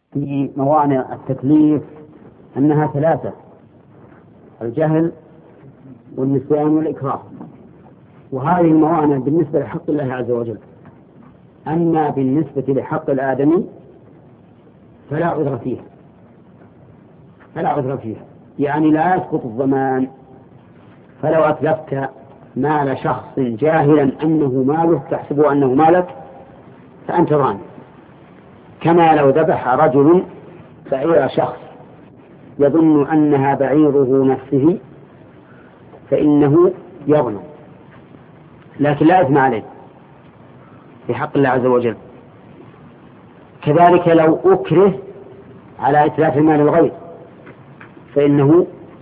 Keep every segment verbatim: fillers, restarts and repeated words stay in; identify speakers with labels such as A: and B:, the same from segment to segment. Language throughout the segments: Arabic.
A: في موانع التكليف أنها ثلاثة: الجهل والنسيان والإكراه. وهذه الموانع بالنسبة لحق الله عز وجل. أما بالنسبة لحق الآدمي فلا عذر فيها فلا عذر فيها يعني لا يسقط الضمان. فلو أتلفت مال شخص جاهلا أنه ماله تحسبه أنه مالك فأنت ضامن، كما لو ذبح رجل بعير شخص يظن أنها بعيره نفسه فإنه يظلم، لكن لا إثم عليه في حق الله عز وجل. كذلك لو أكره على إتلاف مال الغير فإنه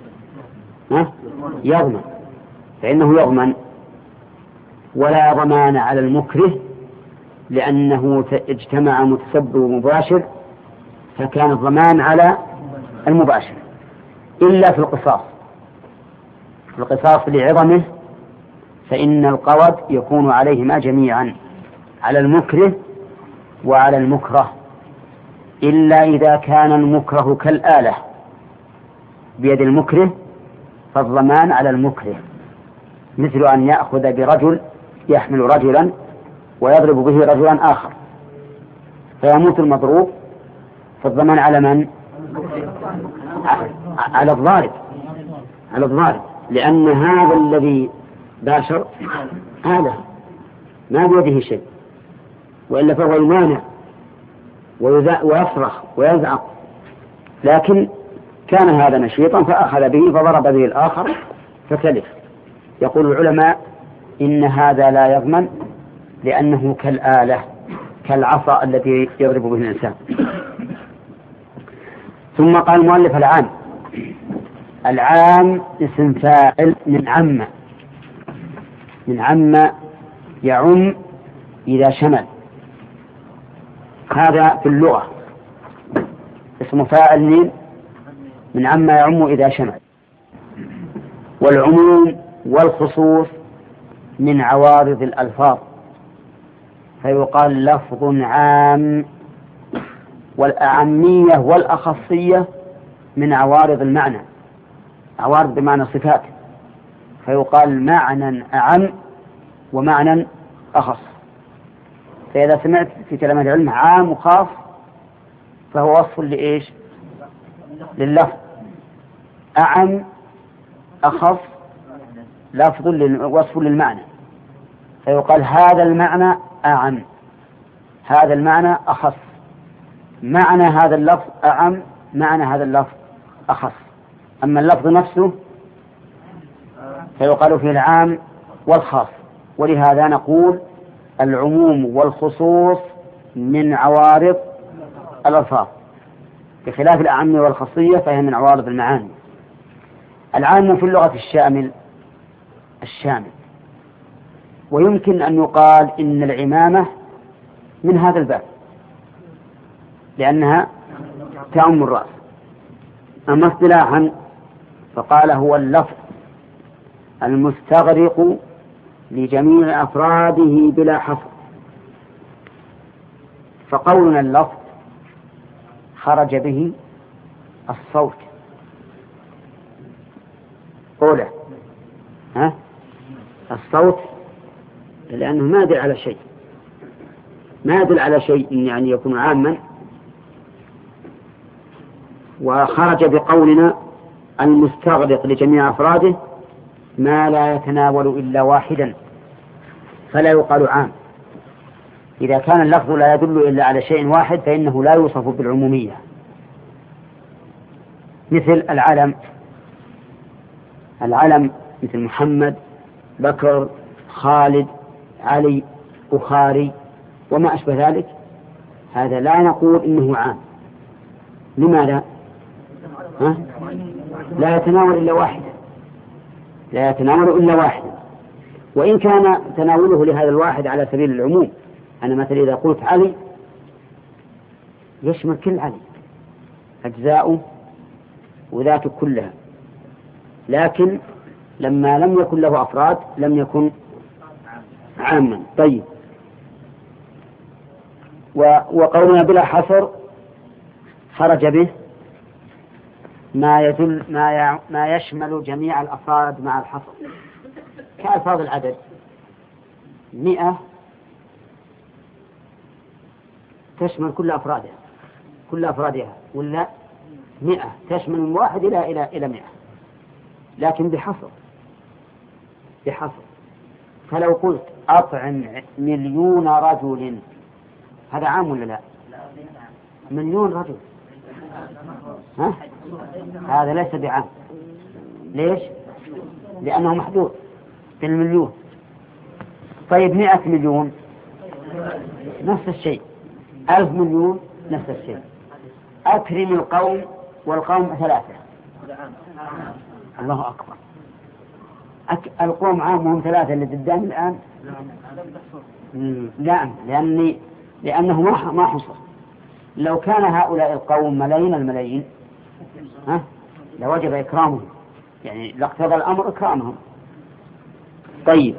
A: يضمن فإنه يضمن ولا ضمان على المكره، لأنه اجتمع متسبب ومباشر فكان الضمان على المباشر، إلا في القصاص. في القصاص لعظمه فإن القود يكون عليهما جميعا، على المكره وعلى المكره، إلا إذا كان المكره كالآلة بيد المكره فالضمان على المكره، مثل أن يأخذ برجل يحمل رجلا ويضرب به رجلا آخر فيموت المضروب، فالضمان على من؟ على الضارب على الضارب لأن هذا الذي باشر هذا ما بيده شيء، وإلا فهو يمانع ويصرخ ويزعق، لكن كان هذا نشيطا فأخذ به فضرب به الآخر فتلف. يقول العلماء إن هذا لا يضمن لأنه كالآلة كالعصا التي يضرب به الإنسان. ثم قال المؤلف العام. العام اسم فاعل من عم من عم يعم إذا شمل، هذا في اللغة اسم فاعل من من عم يعم إذا شمل. والعموم والخصوص من عوارض الألفاظ، فيقال لفظ عام. والأعمية والأخصية من عوارض المعنى، عوارض بمعنى صفات، فيقال معنى أعم ومعنى أخص. فإذا سمعت في كلمة العلم عام وخاص فهو وصف لإيش؟ لللفظ. أعم أخص لفظ وصف للمعنى، فيقال هذا المعنى أعم، هذا المعنى أخص، معنى هذا اللفظ أعم، معنى هذا اللفظ أخص. أما اللفظ نفسه فيقال فيه العام والخاص. ولهذا نقول العموم والخصوص من عوارض الألفاظ، بخلاف الأعم والخصية فهي من عوارض المعاني. العام في اللغة الشامل الشامل ويمكن أن يقال إن العمامة من هذا الباب لأنها تعم الرأس. أما اصطلاحا فقال هو اللفظ المستغرق لجميع أفراده بلا حصر. فقولنا اللفظ خرج به الصوت قوله ها الصوت، لأنه ما يدل على شيء ما يدل على شيء يعني يكون عاما. وخرج بقولنا المستغرق لجميع أفراده ما لا يتناول إلا واحدا فلا يقال عام. إذا كان اللفظ لا يدل إلا على شيء واحد فإنه لا يوصف بالعمومية، مثل العلم العلم مثل محمد، بكر، خالد، علي، أخاري وما أشبه ذلك، هذا لا نقول إنه عام. لماذا؟ ها؟ لا يتناول إلا واحد لا يتناول إلا واحد وإن كان تناوله لهذا الواحد على سبيل العموم. أنا مثلا إذا قلت علي يشمل كل علي أجزاؤه وذاته كلها، لكن لما لم يكن له أفراد لم يكن عاما. طيب، وقولنا بلا حصر خرج به ما يدل ما ما يشمل جميع الأفراد مع الحصر، كألفاظ العدد. مئة تشمل كل أفرادها كل أفرادها ولا مئة تشمل من واحد إلى إلى إلى مئة، لكن بحصر بحصر. فلو قلت أطعم مليون رجل هذا عام ولا لا؟ مليون رجل ها؟ هذا ليس بعام. ليش؟ لأنه محدود بالمليون. طيب مئة مليون نفس الشيء، ألف مليون نفس الشيء. أكرم القوم والقوم ثلاثة. الله أكبر. أك... القوم عامهم ثلاثة اللي قدام الآن. لا، لأني لأنه ما ما حصل. لو كان هؤلاء القوم ملايين الملايين ها لوجب إكرامهم، يعني لاقتضى الأمر إكرامهم. طيب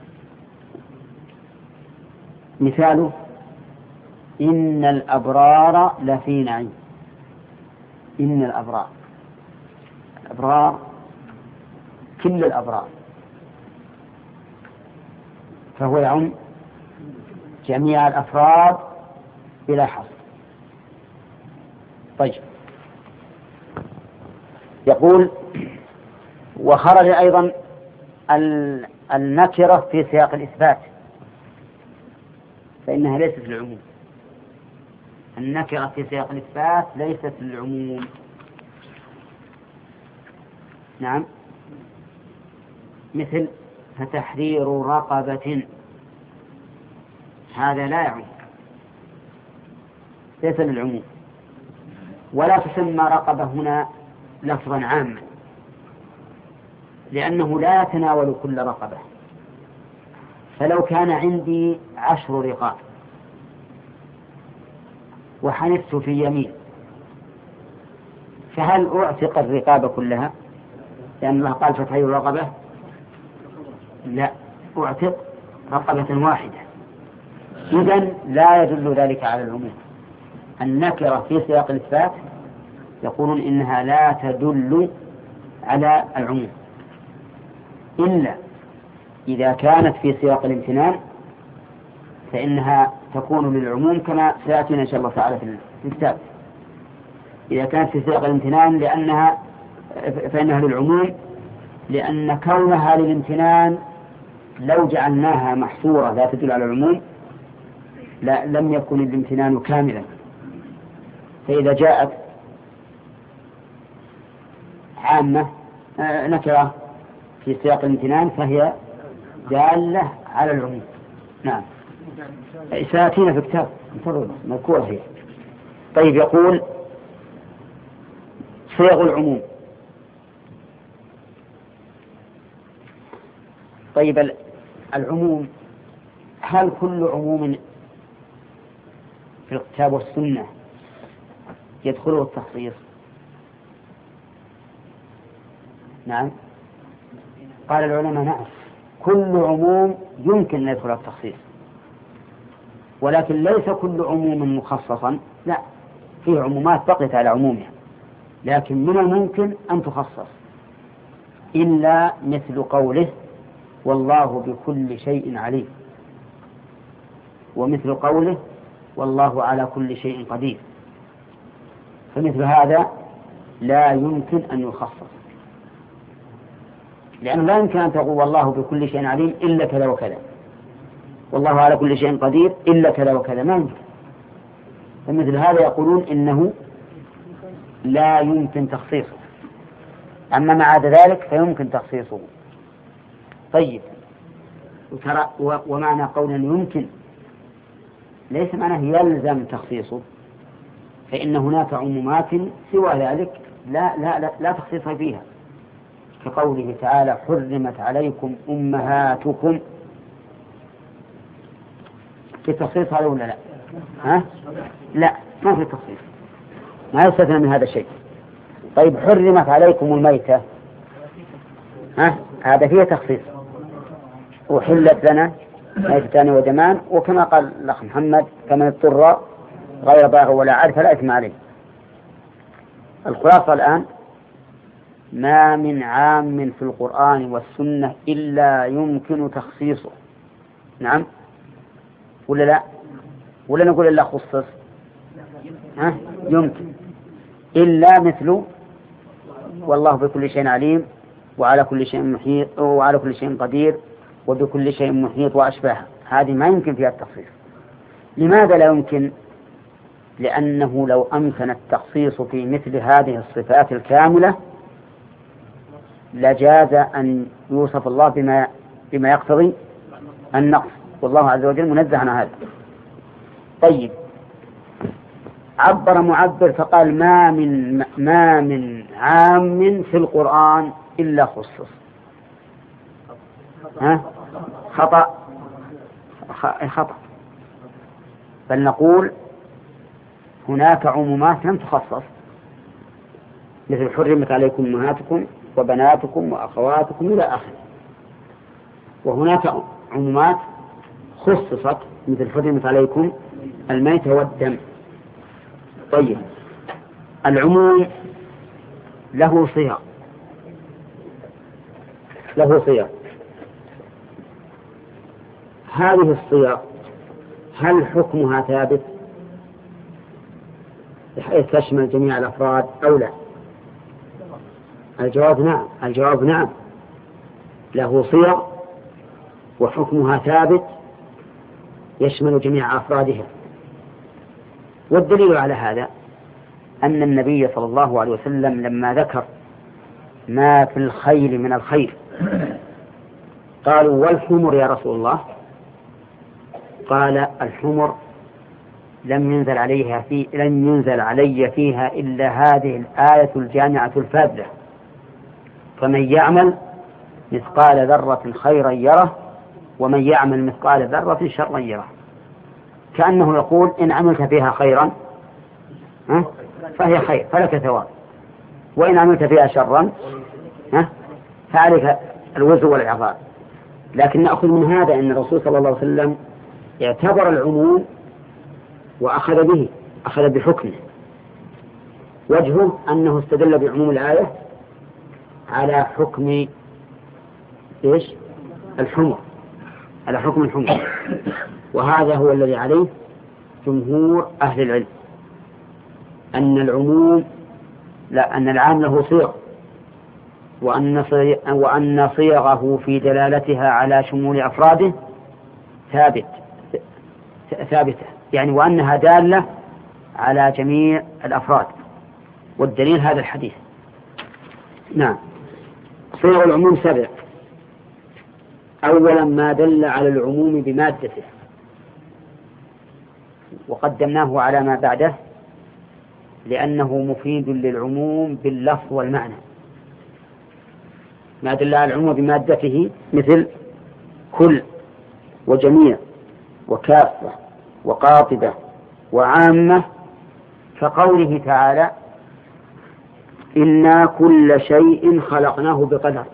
A: مثاله إن الأبرار لفي نعيم. إن الأبرار الأبرار كل الأبرار، فهو يعم جميع الأفراد بلا حصر. طيب يقول وخرج أيضا النكرة في سياق الإثبات، فإنها ليست للعموم. النكرة في سياق الإثبات ليست للعموم. نعم، مثل فتحرير رقبة، هذا لا يعم، ليس للعموم. ولا تسمى رقبة هنا لفظا عاما، لأنه لا يتناول كل رقبة. فلو كان عندي عشر رقاب وحنثت في يمين، فهل أعتق الرقاب كلها؟ لأن الله قال فتحرير رقبة. لا، أعتق رقبة واحدة. إذن لا يدل ذلك على العموم. النكرة في سياق الإثبات يقولون إنها لا تدل على العموم إلا إذا كانت في سياق الامتنان، فإنها تكون للعموم كما سيأتينا إن شاء الله تعالى في الكتاب. إذا كانت في سياق الامتنان لأنها فإنها للعموم، لأن كونها للامتنان لو جعلناها محصورة لا تدل على العموم لا لم يكن الامتنان كاملا. فإذا جاءت عامة نكرة في سياق الامتنان فهي دالة على العموم. نعم، سيأتينا في كتاب مذكورة هي. طيب يقول صيغ العموم. طيب العموم، هل كل عموم في الكتاب والسنة يدخله التخصيص؟ نعم، قال العلماء نعم، كل عموم يمكن أن يدخل التخصيص، ولكن ليس كل عموم مخصصا. لا، فيه عمومات بقيت على عمومها، لكن من الممكن أن تخصص، إلا مثل قوله والله بكل شيء عليم، ومثل قوله والله على كل شيء قدير. فمثل هذا لا يمكن أن يخصص، لأنه لا يمكن أن تقول والله بكل شيء عليم إلا كذا وكذا، والله على كل شيء قدير إلا كذا وكذا، ما يمكن. فمثل هذا يقولون إنه لا يمكن تخصيصه، أما ما عدا ذلك فيمكن تخصيصه. طيب، وترى ومعنى قولا يمكن ليس معناه يلزم تخصيصه، فإن هناك عمومات سوى ذلك لا, لا, لا, لا تخصيص فيها، كقوله تعالى حرمت عليكم أمهاتكم. في تخصيص هذا ولا لا؟ ها؟ لا، ما في تخصيص، ما يستثنى من هذا الشيء. طيب حرمت عليكم الميتة، ها؟ هذا فيه تخصيص، وحلت لنا ميتتان ودمان، وكما قال الأخ محمد فمن اضطر غير باغ ولا عاد فلا إثم عليه. الخلاصة الآن: ما من عام في القرآن والسنة إلا يمكن تخصيصه. نعم ولا لا؟ ولا نقول إلا خصص؟ ها؟ يمكن، إلا مثل والله بكل شيء عليم وعلى كل شيء محيط وعلى كل شيء قدير وبكل شيء محيط وأشباهها، هذه ما يمكن فيها التخصيص. لماذا لا يمكن؟ لأنه لو أمكن التخصيص في مثل هذه الصفات الكاملة لجاز أن يوصف الله بما بما يقتضي النقص، والله عز وجل منزه عن هذا. طيب، عبر معبر فقال: ما من ما من عام في القرآن إلا خصص. ها؟ خطأ خطأ بل نقول هناك عمومات لم تخصص، مثل حرمت عليكم أمهاتكم وبناتكم وأخواتكم إلى آخره. وهناك عمومات خصصت، مثل حرمت عليكم الميت والدم. طيب، العموم له صيغ له صيغ هذه الصيغ هل حكمها ثابت بحيث تشمل جميع الأفراد أو لا؟ الجواب نعم. الجواب نعم، له صيغ وحكمها ثابت يشمل جميع أفرادها. والدليل على هذا أن النبي صلى الله عليه وسلم لما ذكر ما في الخيل من الخير قالوا: والحمر يا رسول الله؟ قال: الحمر لم ينزل عليها في لم ينزل علي فيها إلا هذه الآية الجامعة الفاذة: فمن يعمل مثقال ذرة خيرا يره ومن يعمل مثقال ذرة شرا يره. كأنه يقول: إن عملت فيها خيرا فهي خير فلك ثواب، وإن عملت فيها شرا فعليك الوزر والعقاب. لكن نأخذ من هذا أن الرسول صلى الله عليه وسلم اعتبر العموم وأخذ به أخذ بحكمه. وجهه أنه استدل بعموم الآية على حكم إيش؟ الحمر، على حكم الحمر. وهذا هو الذي عليه جمهور أهل العلم، أن العموم لا أن العام له صيغ، وأن وأن صيغه في دلالتها على شمول أفراده ثابت ثابتة، يعني وأنها دالة على جميع الأفراد. والدليل هذا الحديث. نعم. صيغ العموم سبع: أولا ما دل على العموم بمادته، وقدمناه على ما بعده لأنه مفيد للعموم باللفظ والمعنى. ما دل على العموم بمادته مثل كل وجميع وكافة وقاطبة وعامة، كقوله تعالى: إنا كل شيء خلقناه بقدر.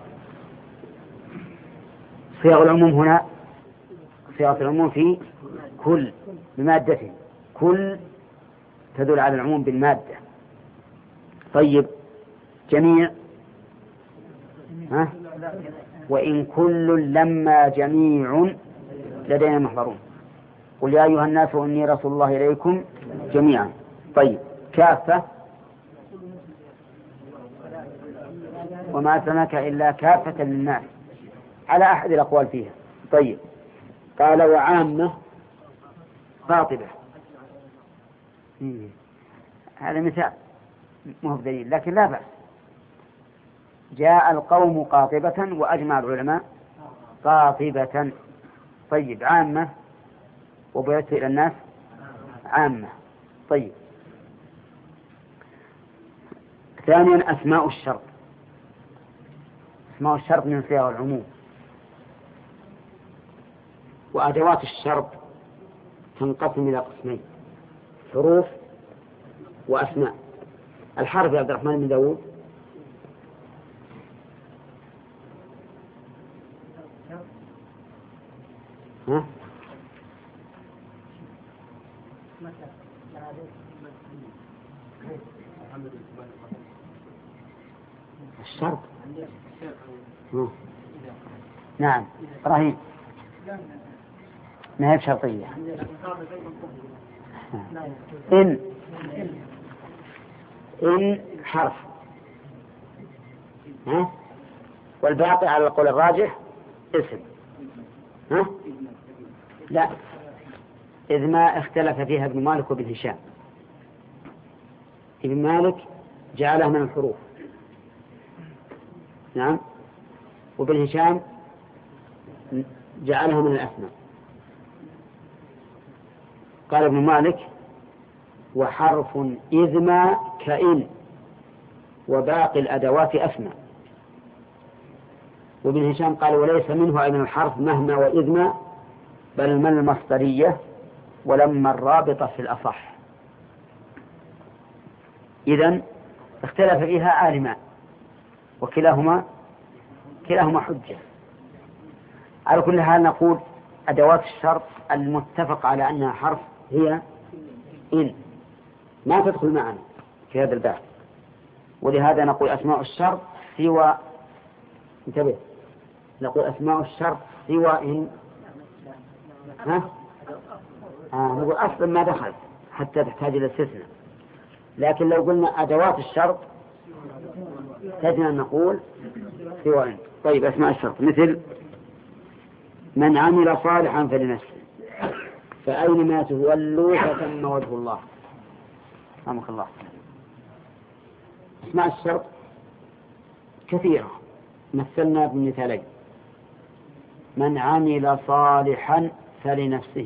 A: صيغ العموم هنا صيغ العموم في كل بمادته، كل تدل على العموم بالمادة. طيب، جميع ها؟ وإن كل لما جميع لدينا محضرون. قل يا أيها الناس إني رسول الله إليكم جميعا. طيب، كافة: وما أرسلناك إلا كافة للناس، على أحد الأقوال فيها. طيب، قال: وعامة قاطبة. هذا مثال مو بدليل، لكن لا بأس. جاء القوم قاطبة وأجمع العلماء قاطبة. طيب، عامة وبعثت إلى الناس عامة. طيب، ثانيا أسماء الشرط. أسماء الشرط من صيغ العموم. وأدوات الشرط تنقسم إلى قسمين: حروف وأسماء. الحرف يا عبد الرحمن بن داود. ها؟ الشرط. نعم إبراهيم، ما هي بشرطية. إن إن حرف، ها؟ والباقي على القول الراجح اسم. ها؟ لا، إذ ما اختلف فيها ابن مالك وابن هشام. ابن مالك جعلها من الحروف، نعم، وابن هشام جعلها من الأسماء. قال ابن مالك: وحرف إذ ما كإن وباقي الأدوات أسماء. وابن هشام قال: وليس منه أي من الحرف مهما وإذ ما، بل من المصدرية ولما الرابطة في الأصح. إذن اختلف فيها عالمان وكلاهما كلاهما حجة. على كل حال نقول أدوات الشرط المتفق على أنها حرف هي إن، ما تدخل معنا في هذا الباب. ولهذا نقول أسماء الشرط سوى، انتبه، نقول أسماء الشرط سوى إن. ها؟ آه نقول أصلا ما دخل حتى تحتاج إلى استثناء. لكن لو قلنا أدوات الشرط تجنا نقول سوى إن. طيب أسماء الشرط مثل: من عمل صالحا فلنفسه، فأينما تولوا فثم وجه الله. رحمك الله. أسماء الشرط كثيرة، مثلنا بمثالين: من عمل صالحا فلنفسه،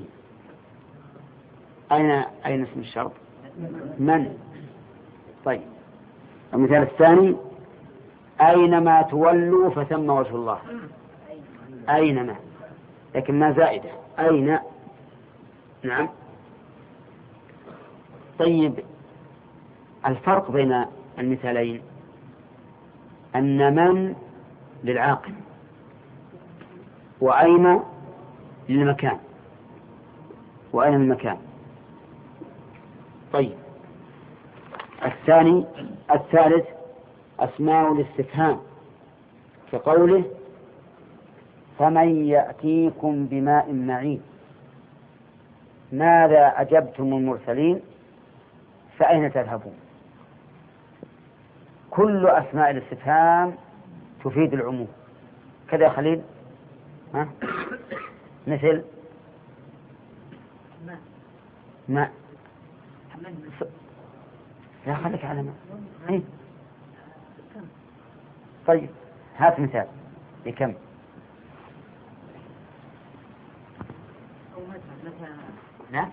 A: أين أين اسم الشرط؟ من. طيب المثال الثاني: أينما تولوا فثم وجه الله. أينما، لكن ما زائدة، أين. نعم. طيب الفرق بين المثالين أن من للعاقل وأين للمكان، وأين المكان. طيب الثاني الثالث أسماء الاستفهام، كقوله: فمن يأتيكم بماء معين، ماذا أجبتم المرسلين، فأين تذهبون. كل أسماء الاستفهام تفيد العموم. كذا خليل، ها؟ مثل ما لا خليك على ما. إيه؟ طيب هات مثال بكم. لا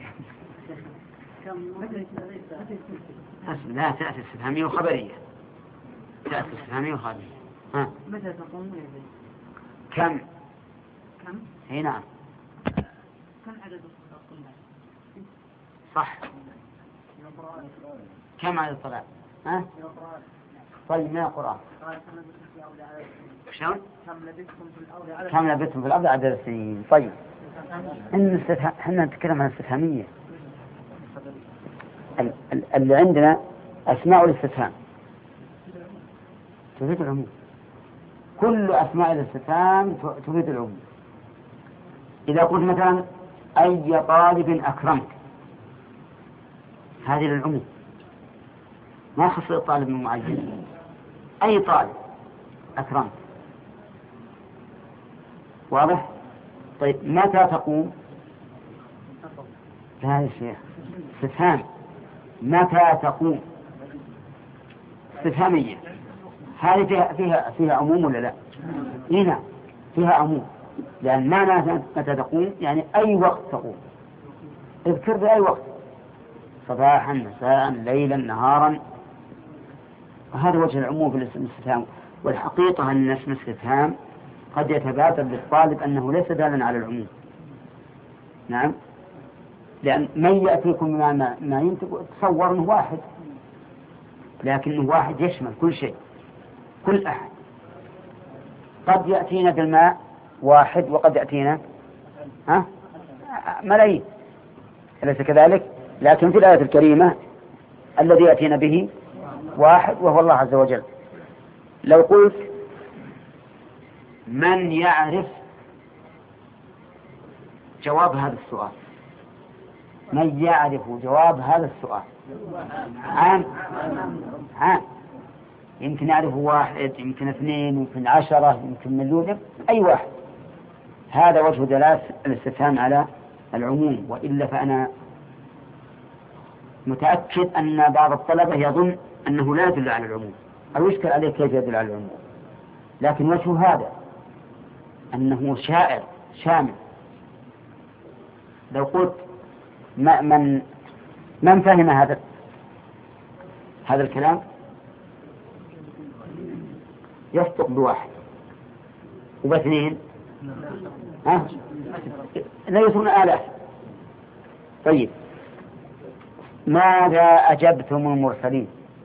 A: لا تأتي استفهامية وخبرية، تأتي استفهامية وخبرية. ها؟ متى تقوم؟ كم. كم؟ هي نعم. كم عدد الصلاة؟ صح. كم عدد الصلاة؟ ها؟ طيب ما القرآن؟ شلون؟ كم لبثتم في الأرض عدد السنين. طيب إن احنا نتكلم عن الاستفهامية. اللي عندنا أسماء الاستفهام تفيد العموم. كل أسماء الاستفهام تفيد العموم. إذا قلت مثلا: أي طالب أكرمت، هذه للعموم، ما خص الطالب معين. أي طالب أكرمت. واضح؟ طيب متى تقوم؟ لا يا شيخ، استفهام. متى تقوم استفهامية، هذه فيها فيها فيها عموم ولا لا؟ هنا فيها عموم، لأن معنى متى تقوم يعني أي وقت تقوم. اذكر بأي وقت، صباحا مساء ليلا نهارا. وهذا وجه العموم في الاستفهام. والحقيقة أن اسم الاستفهام قد يتبادر للطالب أنه ليس دالا على العموم. نعم، لأن من يأتيكم ما ما تصور أنه واحد، لكنه واحد يشمل كل شيء، كل أحد. قد يأتينا بالماء واحد وقد يأتينا ها ملايين، أليس كذلك؟ لكن في الآية الكريمة الذي يأتينا به واحد وهو الله عز وجل. لو قلت من يعرف جواب هذا السؤال؟ من يعرف جواب هذا السؤال؟ عام عام، يمكن يعرف واحد، يمكن اثنين، يمكن عشرة، يمكن مليون، أي واحد. هذا وجه دلالة الاستفهام على العموم، وإلا فأنا متأكد أن بعض الطلبة يظن أنه لا يدل على العموم أو يشكل عليه كيف يدل على العموم، لكن وجه هذا أنه شائع شامل. لو قلت من من فهم هذا هذا الكلام يصدق بواحد وباثنين ها لا يصون آلاف. طيب ماذا أجبتم المرسلين؟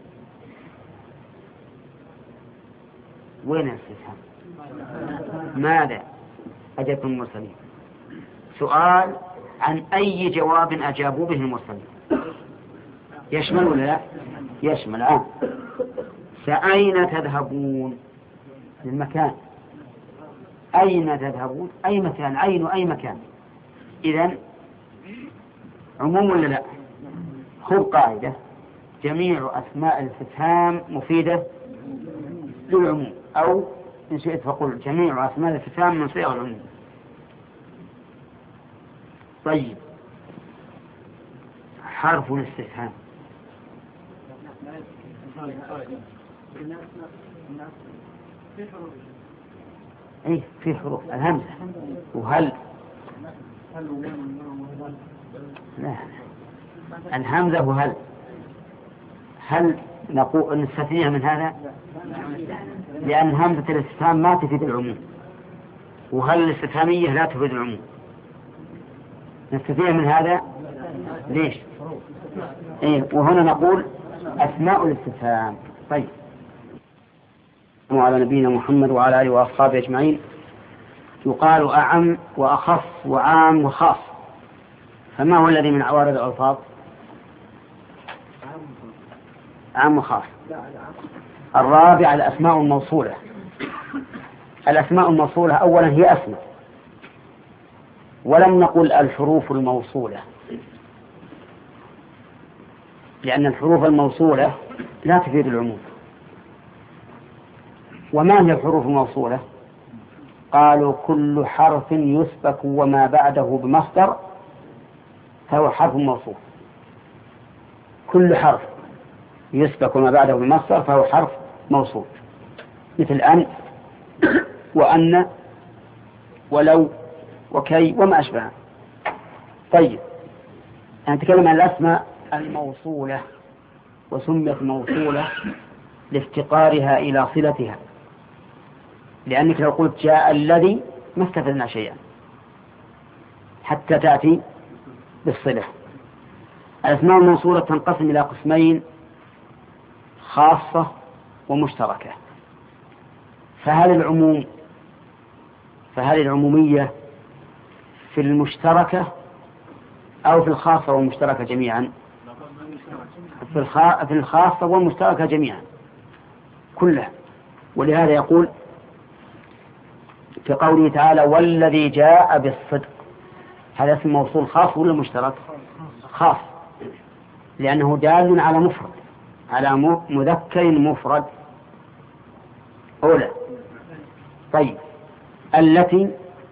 A: وين الاستفهام؟ ماذا أجبتم المرسلين؟ سؤال عن أي جواب أجابوا به المرسلين. يشمل ولا لا؟ يشمل. آه. فأين تذهبون؟ المكان. أين تذهبون؟ أي مكان، أين أي مكان. إذن عموم ولا لا؟ خذ قاعدة: جميع أسماء الاستفهام مفيدة للعموم، أو إن شئت فقل جميع أسماء الاستفهام من صيغ العموم. طيب حرف الاستفهام ايه في حروف الهمزة وهل. لا الهمزة وهل. هل نقول نستثنيها من هذا؟ لأن همزة الاستفهام ما تفيد العموم، وهل الاستفهامية لا تفيد العموم. نستثنيها من هذا ليش؟ إيه وهنا نقول أسماء الاستفهام. طيب وعلى نبينا محمد وعلى آله وأصحابه أجمعين. يقال أعم وأخص وعام وخاص، فما هو الذي من عوارض الألفاظ؟ عام وخاص. الرابع الأسماء الموصولة. الأسماء الموصولة أولا هي أسماء، ولم نقل الحروف الموصولة، لأن الحروف الموصولة لا تفيد العموم. وما هي الحروف الموصولة؟ قالوا كل حرف يسبك وما بعده بمصدر فهو حرف موصول. كل حرف يسبك وما بعده بمصدر فهو حرف موصول، مثل أن وأن ولو وكي وما أشبه. طيب نتكلم عن الأسماء الموصولة، وسميت موصولة لافتقارها إلى صلتها، لأنك لو قلت جاء الذي ما استفدنا شيئا حتى تأتي بالصلة. الأسماء الموصولة تنقسم إلى قسمين: خاصة ومشتركة. فهل العموم فهل العمومية في المشتركة أو في الخاصة والمشتركة جميعا؟ في, الخ... في الخاصة والمشتركة جميعا كلها. ولهذا يقول في قوله تعالى والذي جاء بالصدق، هذا اسم موصول خاص ولا مشترك؟ خاص، لأنه دال على مفرد، على مذكر مفرد أولى. طيب التي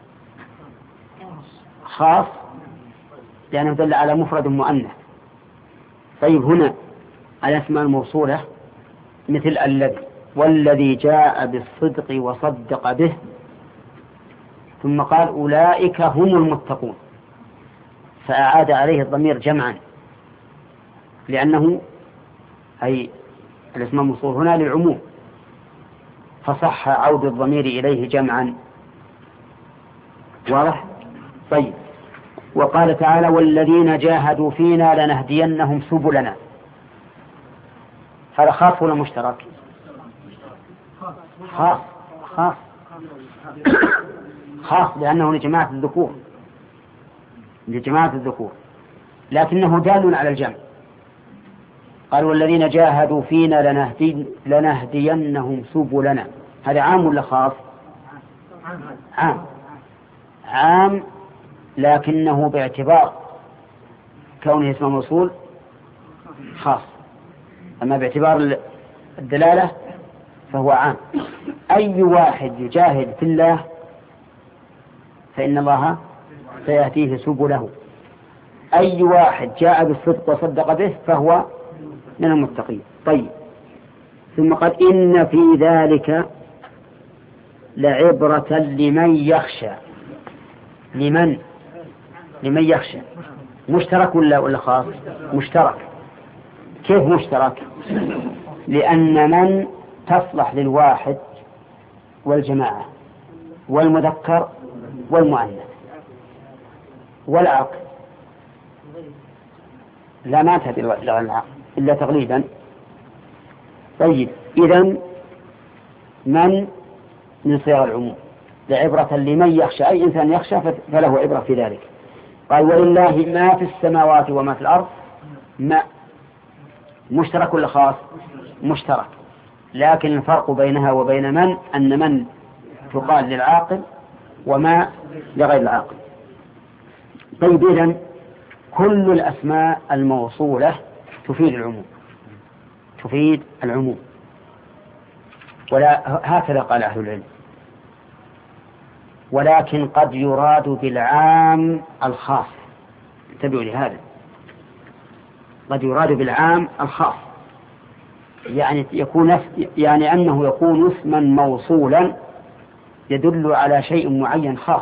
A: خاص لأنه دل على مفرد مؤنث. طيب هنا الأسماء الموصولة مثل الذي والذي جاء بالصدق وصدق به، ثم قال أولئك هم المتقون، فأعاد عليه الضمير جمعا، لأنه أي الاسم الموصول هنا للعموم، فصح عود الضمير إليه جمعا. واضح؟ طيب وقال تعالى والذين جاهدوا فينا لنهدينهم سبلنا، هذا خاص ولا مشترك؟ خاص خاص خاص لأنه لجماعة الذكور لجماعة الذكور لكنه دال على الجمع. قال والذين جاهدوا فينا لنهدي لنهدينهم سبلنا. هذا عام ولا خاص؟ عام عام لكنه باعتبار كونه اسم موصول خاص، أما باعتبار الدلالة فهو عام. أي واحد يجاهد في الله فإن الله سيهديه سبله. أي واحد جاء بالصدق وصدق به فهو من المتقين. طيب، ثم قال إن في ذلك لعبرة لمن يخشى. لمن لمن يخشى مشترك ولا ولا خاص؟ مشترك. كيف مشترك؟ لأن من تصلح للواحد والجماعة والمذكر والمؤنث والعقل، لا ما تهدي العقل إلا تغليبا. طيب، إذن من من صيغ العموم لعبرة لمن يخشى، أي إنسان يخشى فله عبرة في ذلك. قال ولله ما في السماوات وما في الأرض. ما مشترك ولا خاص؟ مشترك، لكن الفرق بينها وبين من أن من تقال للعاقل وما لغير العاقل. طيب، إذن كل الأسماء الموصولة تفيد العموم، تفيد العموم، ولا هكذا قال أهل العلم. ولكن قد يراد بالعام الخاص، انتبهوا لهذا، قد يراد بالعام الخاص، يعني يكون يعني أنه يكون اسما موصولا يدل على شيء معين خاص.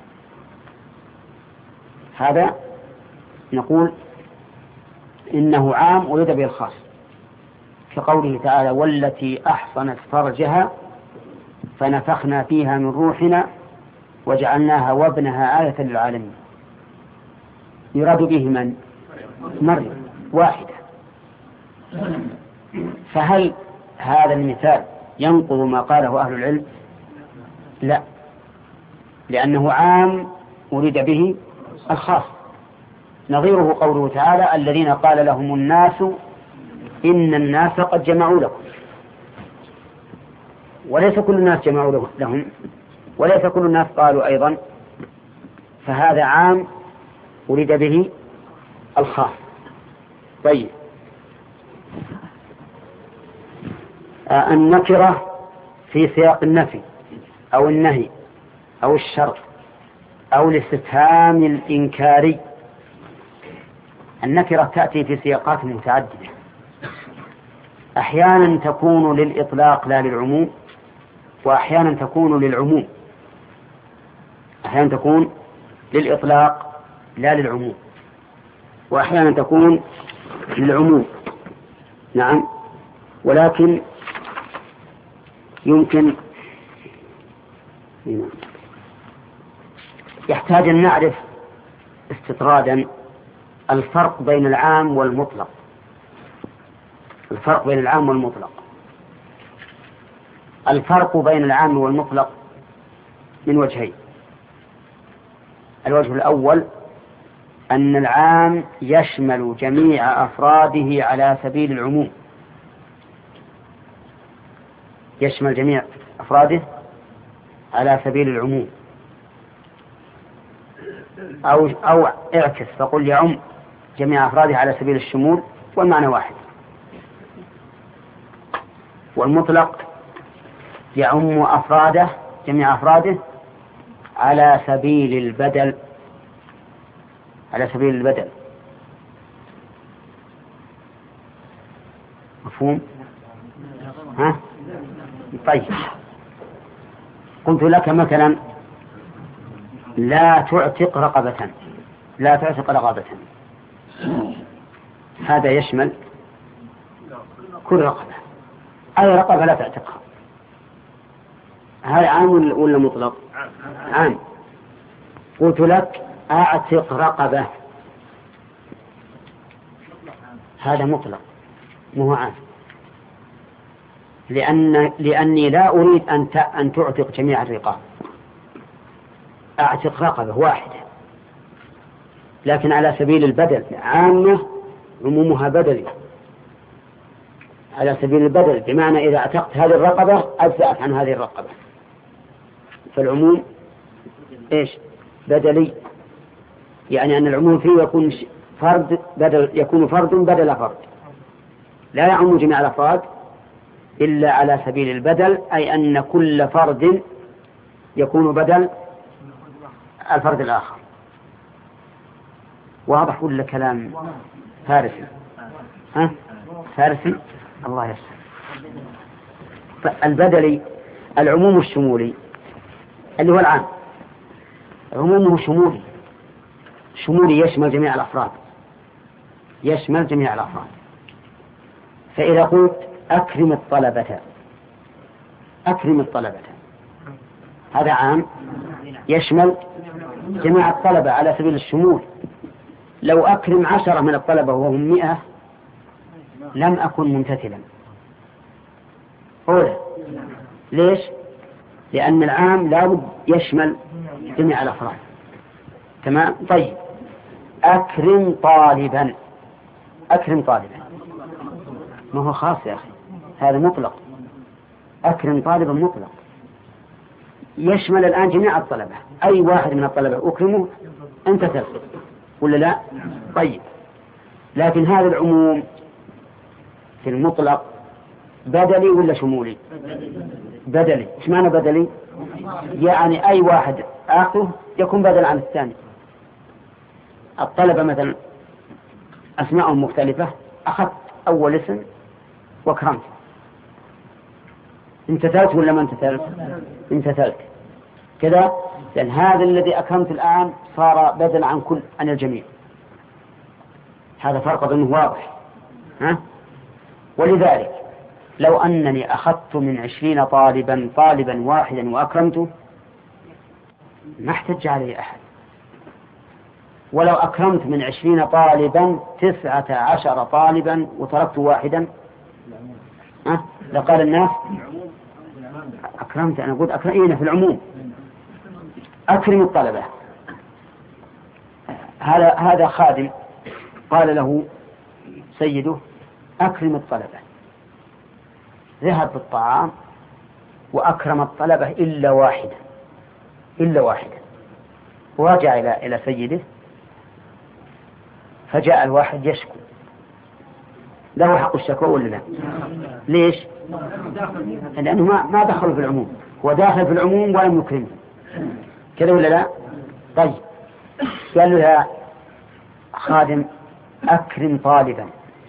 A: هذا نقول إنه عام ويراد به الخاص، كقوله تعالى والتي أحصنت فرجها فنفخنا فيها من روحنا وجعلناها وابنها آية للعالمين. يراد به من؟ مريم واحدة. فهل هذا المثال ينقض ما قاله أهل العلم؟ لا، لأنه عام أريد به الخاص. نظيره قوله تعالى الذين قال لهم الناس إن الناس قد جمعوا لكم، وليس كل الناس جمعوا لهم، وليس كل الناس قالوا أيضا، فهذا عام أريد به الخاص. طيب، آه النكرة في سياق النفي أو النهي أو الشرط أو الاستفهام الإنكاري. النكرة تأتي في سياقات متعددة، أحيانا تكون للإطلاق لا للعموم، وأحيانا تكون للعموم. أحيانا تكون للإطلاق لا للعموم، وأحيانا تكون للعموم. نعم، ولكن يمكن يحتاج أن نعرف استطرادا الفرق بين العام والمطلق. الفرق بين العام والمطلق الفرق بين العام والمطلق من وجهين. الوجه الأول أن العام يشمل جميع أفراده على سبيل العموم، يشمل جميع أفراده على سبيل العموم، أو أو اعكس فقل يعم جميع أفراده على سبيل الشمول، والمعنى واحد. والمطلق يعم أفراده جميع أفراده على سبيل البدل، على سبيل البدل. مفهوم؟ ها؟ طيب، قلت لك مثلا لا تعتق رقبة، لا تعتق رقبة، هذا يشمل كل رقبة، أي رقبة لا تعتقها. هذا عام ولا مطلق؟ عام. قلت لك أعتق رقبة، هذا مطلق مو عام، لأن لأني لا أريد أن أن تعتق جميع الرقاب، أعتق رقبة واحدة، لكن على سبيل البدل. عامة عمومها بدلي، على سبيل البدل، بمعنى إذا اعتقت هذه الرقبة أجزأت عن هذه الرقبة، فالعموم إيش؟ بدلي، يعني أن العموم فيه يكون فرد بدل، يكون فرد بدل فرد، لا يعم جميع الأفراد إلا على سبيل البدل، أي أن كل فرد يكون بدل الفرد الآخر. واضح ولا كلام فارسي؟ ها؟ فارسي؟ الله يسلم. البدلي العموم الشمولي اللي هو العام، عمومه شمولي، شمولي يشمل جميع الأفراد، يشمل جميع الأفراد. فإذا قلت أكرم الطلبة، أكرم الطلبة، هذا عام يشمل جميع الطلبة على سبيل الشمول. لو أكرم عشرة من الطلبة وهم مئة لم أكن ممتثلا. أولا ليش؟ لأن العام لابد يشمل جميع الأفراد. تمام؟ طيب أكرم طالبا، أكرم طالبا ما هو خاص يا أخي، هذا مطلق. أكرم طالبا مطلق يشمل الآن جميع الطلبة، أي واحد من الطلبة أكرمه أنت تلقى ولا لا؟ طيب لكن هذا العموم في المطلق بدلي ولا شمولي؟ بدلي. إيش معنى بدلي؟ يعني أي واحد آخره يكون بدل عن الثاني. الطلبة مثلا أسماءهم مختلفة، أخذت أول اسم وأكرمت، امتثلت ولا ما امتثلت؟ امتثلت كذا. لأن هذا الذي أكرمت الآن صار بدل عن كل عن الجميع. هذا فرق أظنه واضح، ها؟ ولذلك لو أنني أخذت من عشرين طالبا طالبا واحدا وأكرمته ما احتج عليه أحد، ولو أكرمت من عشرين طالبا تسعة عشر طالبا وتركت واحدا ها؟ لقال الناس أكرمت، أنا أقول أكرمين في العموم، أكرم الطلبة. هذا هذا خادم قال له سيده أكرم الطلبة، ذهب بالطعام وأكرم الطلبة إلا واحدا، إلا واحدا، ورجع إلى إلى سيده، فجاء الواحد يشكو، له حق الشكوى ولا لا؟ ليش؟ لأنه ما ما دخل في العموم، هو داخل في العموم ولم يكرمه، كذا ولا لا؟ طيب قال له يا خادم أكرم طالبا،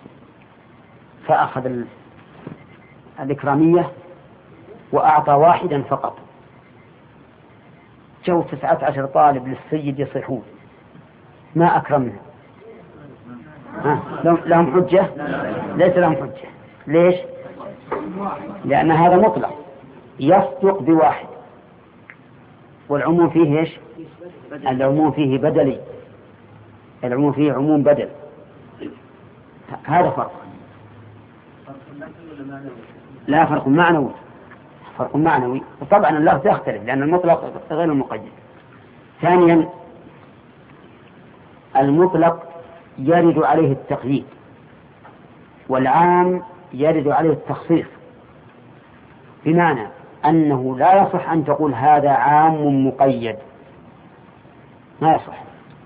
A: فأخذ الإكرامية وأعطى واحدا فقط. جو تسعة عشر طالب للسيد يصيحون ما أكرمنا. ها لهم حجة؟ ليس لهم حجة. ليش؟ لأن هذا مطلق يصدق بواحد، والعموم فيه إيش؟ العموم فيه بدلي، العموم فيه عموم بدل. هذا فرق، لا فرق معنوي، فرق معنوي. وطبعا الله تختلف لأن المطلق غير المقيد. ثانيا المطلق يرد عليه التقييد، والعام يرد عليه التخصيص، بمعنى أنه لا يصح أن تقول هذا عام مقيد، ما يصح،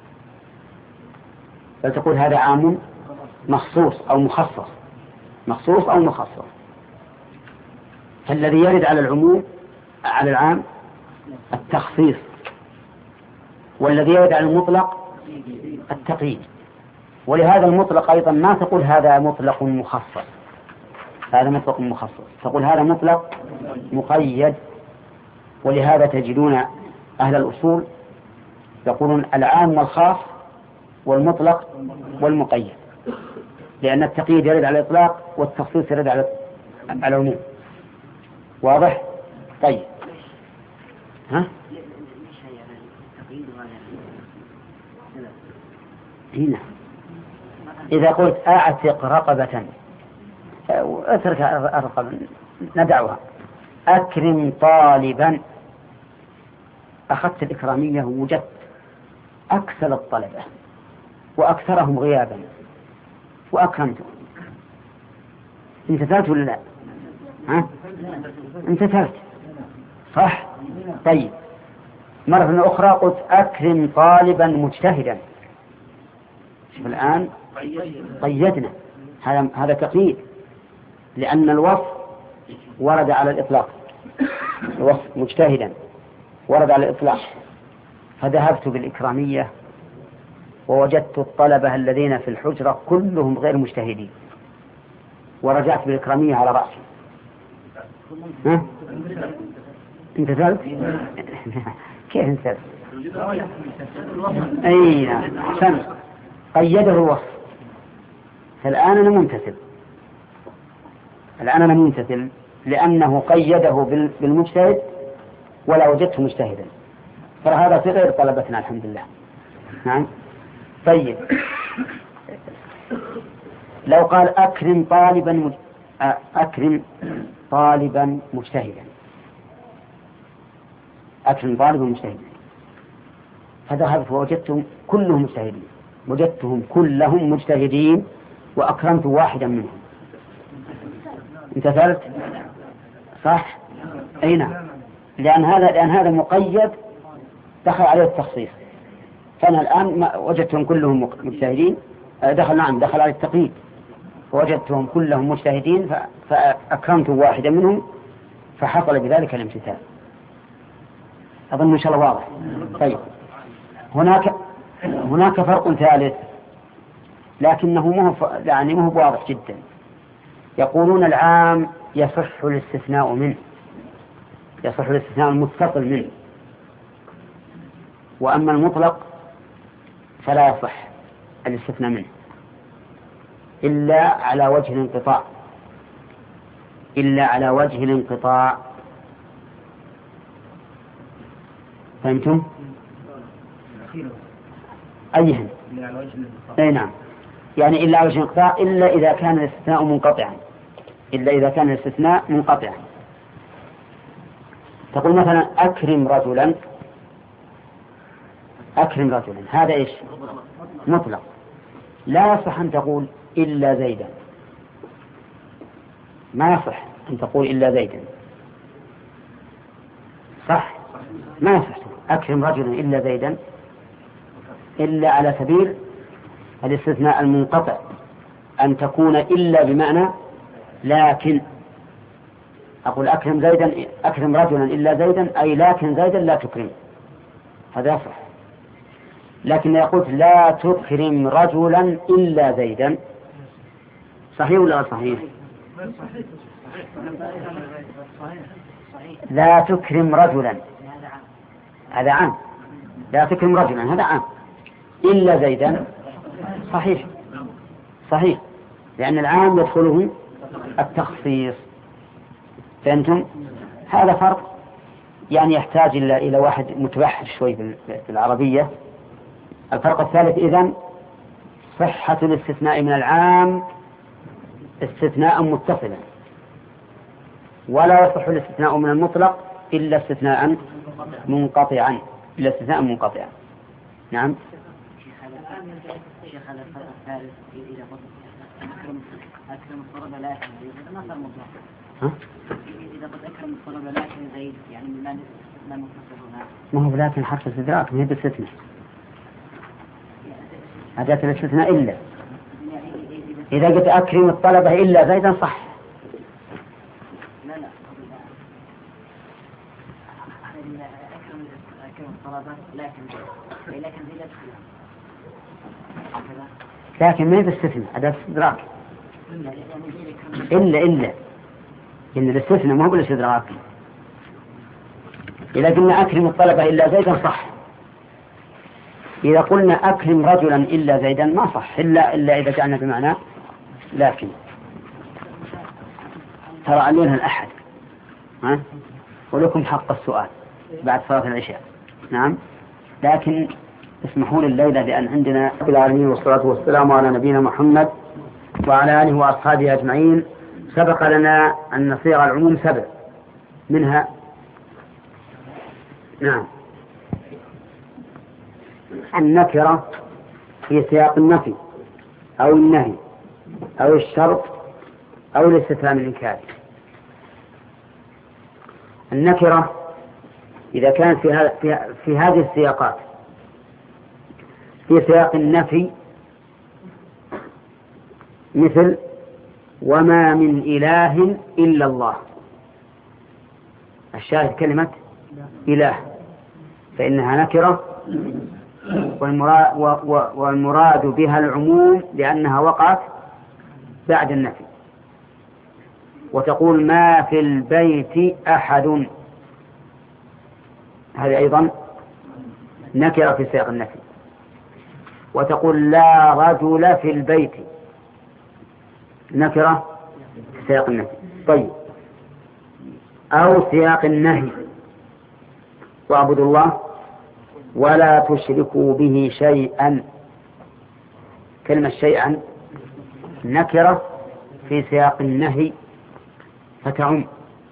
A: بل تقول هذا عام مخصوص أو مخصص، مخصوص أو مخصص. فالذي يرد على العموم على العام التخصيص، والذي يرد على المطلق التقييد. ولهذا المطلق أيضا ما تقول هذا مطلق مخصص، هذا مطلق مخصص، تقول هذا مطلق مقيد. ولهذا تجدون أهل الأصول يقولون العام والخاص والمطلق والمقيد، لأن التقييد يرد على الإطلاق والتخصيص يرد على العموم. واضح؟ طيب ها؟ هنا إذا قلت أعتق رقبة، اترك الرقبة ندعوها، أكرم طالبا، أخذت الإكرامية ووجدت أكثر الطلبة وأكثرهم غيابا وأكرمتهم، امتثلت ولا لا؟ ها؟ امتثلت صح؟ طيب مرة أخرى قلت أكرم طالبا مجتهدا. شوف الآن قيدنا، هذا هذا تقييد، لأن الوصف ورد على الإطلاق، الوصف مجتهدا ورد على الإطلاق، فذهبت بالإكرامية ووجدت الطلبة الذين في الحجرة كلهم غير مجتهدين، ورجعت بالإكرامية على رأسي. ها؟ امتثلت؟ كيف امتثلت؟ أي نعم أحسن، قيده الوصف، فالآن أنا ممتثل، الآن أنا ممتثل لأنه قيده بالمجتهد ولا وجدته مجتهدا، فهذا في غير طلبتنا الحمد لله. نعم. طيب لو قال أكرم طالبا مج... أكرم طالبا مجتهدا، أكرم طالبا مجتهدا، فذهبت ووجدتهم كلهم مجتهدين، وجدتهم كلهم مجتهدين وأكرمت واحدا منهم، امتثلت صح؟ أي نعم، لأن هذا لأن هذا مقيد دخل عليه التخصيص، فأنا الآن وجدتهم كلهم مجتهدين، دخل نعم دخل عليه التقييد، وجدتهم كلهم مجتهدين فأكرمت واحدا منهم فحصل بذلك الامتثال. أظن إن شاء الله واضح. طيب هناك هناك فرق ثالث لكنه مو يعني مو واضح جدا. يقولون العام يصح الاستثناء منه، يصح الاستثناء المتصل منه، وأما المطلق فلا يصح الاستثناء منه إلا على وجه الانقطاع، إلا على وجه الانقطاع. فهمتم؟ أيهن؟ أي نعم، يعني إلا على وجه الانقطاع إلا إذا كان الاستثناء منقطعا، إلا إذا كان الاستثناء منقطعا. تقول مثلا أكرم رجلا، أكرم رجلا، هذا إيش؟ مطلق، لا يصح أن تقول إلا زيدا، ما يصح أن تقول إلا زيدا، صح؟ ما يصح أكرم رجلا إلا زيدا إلا على سبيل الاستثناء المنقطع، أن تكون إلا بمعنى لكن. أقول أكرم زيدا، أكرم رجلا إلا زيدا، أي لكن زيدا لا تكرم، هذا يصح. لكن يقول لا تكرم رجلا إلا زيدا، صحيح ولا صحيح؟ لا تكرم رجلا هذا عام، لا تكرم رجلا هذا عام، إلا زيدا صحيح، صحيح، لأن العام يدخله التخصيص. فأنتم هذا فرق يعني يحتاج إلى إلى واحد متبحر شوي في العربية. الفرق الثالث إذن صحة الاستثناء من العام استثناء متصلا، ولا يصح الاستثناء من المطلق إلا استثناء منقطعا، إلا استثناء منقطعا. نعم.
B: شيخ هذا الفرق الثالث إذا قلت أكرم أكرم الطلبة لكن زيد ما صار مطلق.
A: ها؟
B: إذا قلت أكرم الطلبة لكن زيد يعني ما ما متصل هنا.
A: ما هو لكن حرف استدراك ما هي باستثناء. أداة الاستثناء إلا. إذا قلت أكرم الطلبة إلا زيدا صح.
B: لا لا. أكرم أكرم الطلبة لكن زيد لكن زيد
A: لكن ما يستثنى أداة استدراك إلا إلا إن الاستثناء ما هو بالاستدراك. إذا قلنا أكرم الطلبة إلا زيدا صح، إذا قلنا أكرم رجلا إلا زيدا ما صح إلا إلا إذا جعلنا بمعنى لكن. ترى علينا الأحد، ها؟ ولكم حق السؤال بعد صلاة العشاء. نعم. لكن اسمحوا لي الليلة لأن عندنا رب العالمين والصلاة والسلام على نبينا محمد وعلى آله وأصحابه أجمعين. سبق لنا أن صيغ العموم سبع، منها نعم النكرة في سياق النفي أو النهي أو الشرط أو الاستفهام الإنكاري. النكرة إذا كانت في, هذا في, في هذه السياقات في سياق النفي مثل وما من إله إلا الله، الشاهد كلمة إله فإنها نكرة، والمراد, والمراد بها العموم لأنها وقعت بعد النفي. وتقول ما في البيت أحد، هذه أيضا نكرة في سياق النفي. وتقول لا رجل في البيت، نكرة في سياق النفي. طيب، أو سياق النهي واعبدوا الله ولا تشركوا به شيئا، كلمة شيئا نكرة في سياق النهي فتعم.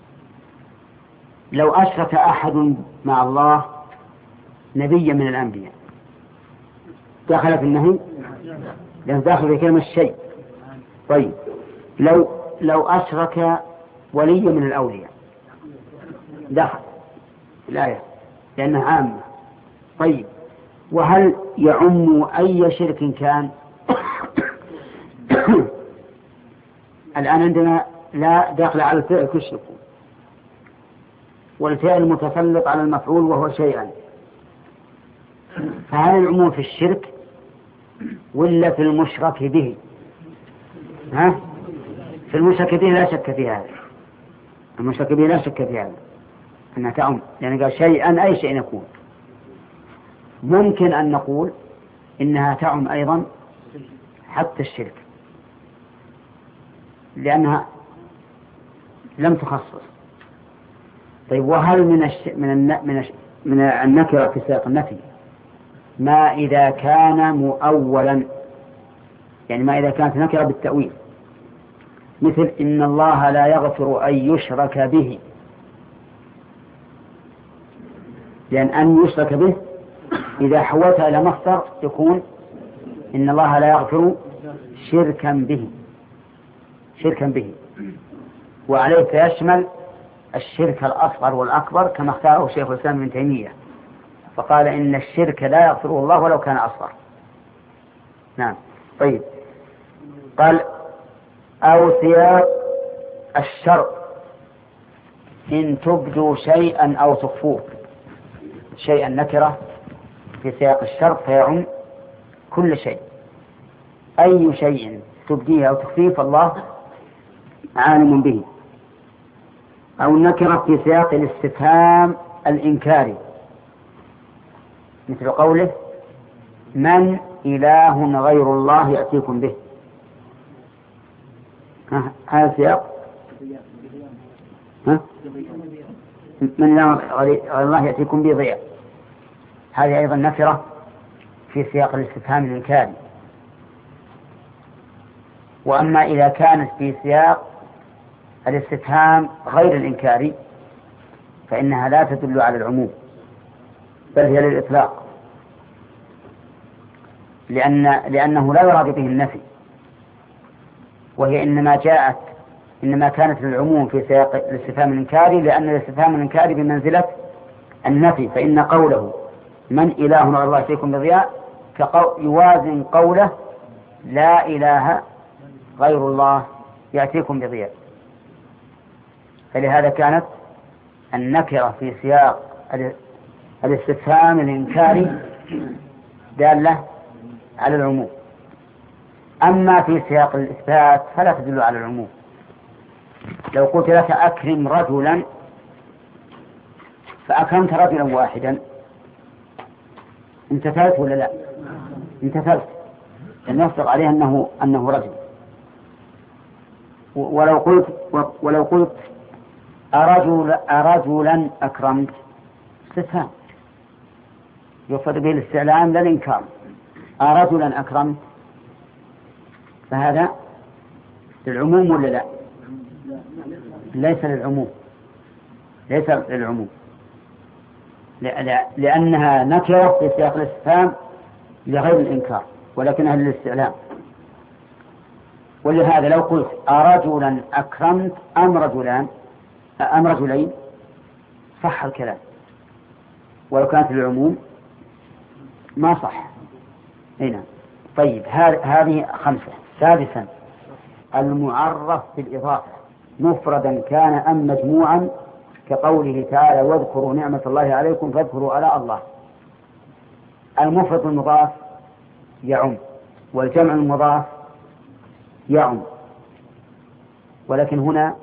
A: لو أشرك أحد مع الله نبيا من الأنبياء دخل في النهي، لأنه داخل في كلمة الشيء. طيب، لو لو أشرك ولي من الأولياء دخل في الآية لأنها عامة. طيب، وهل يعم أي شرك كان؟ الآن عندنا لا داخل على الفعل تشركوا، والفعل متسلط على المفعول وهو شيئا، فهل العموم في الشرك ولا في المشرك به؟ ها؟ في المشرك به لا شك في هذا، المشرك به لا شك في هذا أنها تعم، يعني قال شيئا أي شيء يكون. ممكن أن نقول إنها تعم أيضا حتى الشرك لأنها لم تخصص. طيب، وهل من الش... من الن... من, الش... من النكرة في سياق النفي ما إذا كان مؤولا، يعني ما إذا كانت نكرة بالتأويل، مثل إن الله لا يغفر أن يشرك به، لأن أن يشرك به إذا حولتها إلى مصدر يكون إن الله لا يغفر شركا به، شركا به، وعليه فيشمل الشرك الأصغر والأكبر كما اختاره شيخ الإسلام ابن تيمية، فقال إن الشرك لا يغفره الله ولو كان أصغر. نعم. طيب، قال أو سياق الشر إن تبدوا شيئا أو تخفوه، شيئا نكرة في سياق الشر فيعم كل شيء، أي شيء تبديه أو تخفيه فالله عالم به. أو النكرة في سياق الاستفهام الإنكاري مثل قوله من إله غير الله يأتيكم به، هذا سياق ها؟ من إله غير الله يأتيكم به ضياء، هذه أيضا نكرة في سياق الاستفهام الإنكاري. وأما إذا كانت في سياق الاستفهام غير الإنكاري فإنها لا تدل على العموم بل هي للإطلاق، لأن لأنه لا يراد به النفي، وهي إنما جاءت إنما كانت للعموم في سياق الاستفهام الإنكاري، لأن الاستفهام الإنكاري بمنزلة النفي، فإن قوله من إله غير الله يأتيكم بضياء يوازن قوله لا إله غير الله يأتيكم بضياء، فلهذا كانت النكرة في سياق الاستفهام الإنكاري دالة على العموم. أما في سياق الإثبات فلا تدل على العموم. لو قلت لك أكرم رجلا فأكرمت رجلا واحدا امتثلت ولا لا؟ امتثلت، لأن يصدق عليه أنه أنه رجل. ولو قلت ولو قلت أرجل أرجلا أكرمت استفهام يقصد به الاستعلام لا الإنكار، أرجلا أكرمت فهذا للعموم ولا لا؟ ليس للعموم، ليس للعموم، لأنها نكرة في سياق الاستفهام لغير الإنكار ولكنها للاستعلام. ولهذا لو قلت أرجلا أكرمت أم رجلان أم رجلين صح الكلام، ولو كانت العموم ما صح هنا. طيب هذه خمسة. سادسا المعرف بالإضافة مفردا كان أم مجموعا، كقوله تعالى واذكروا نعمة الله عليكم فاذكروا آلاء الله. المفرد المضاف يعم والجمع المضاف يعم، ولكن هنا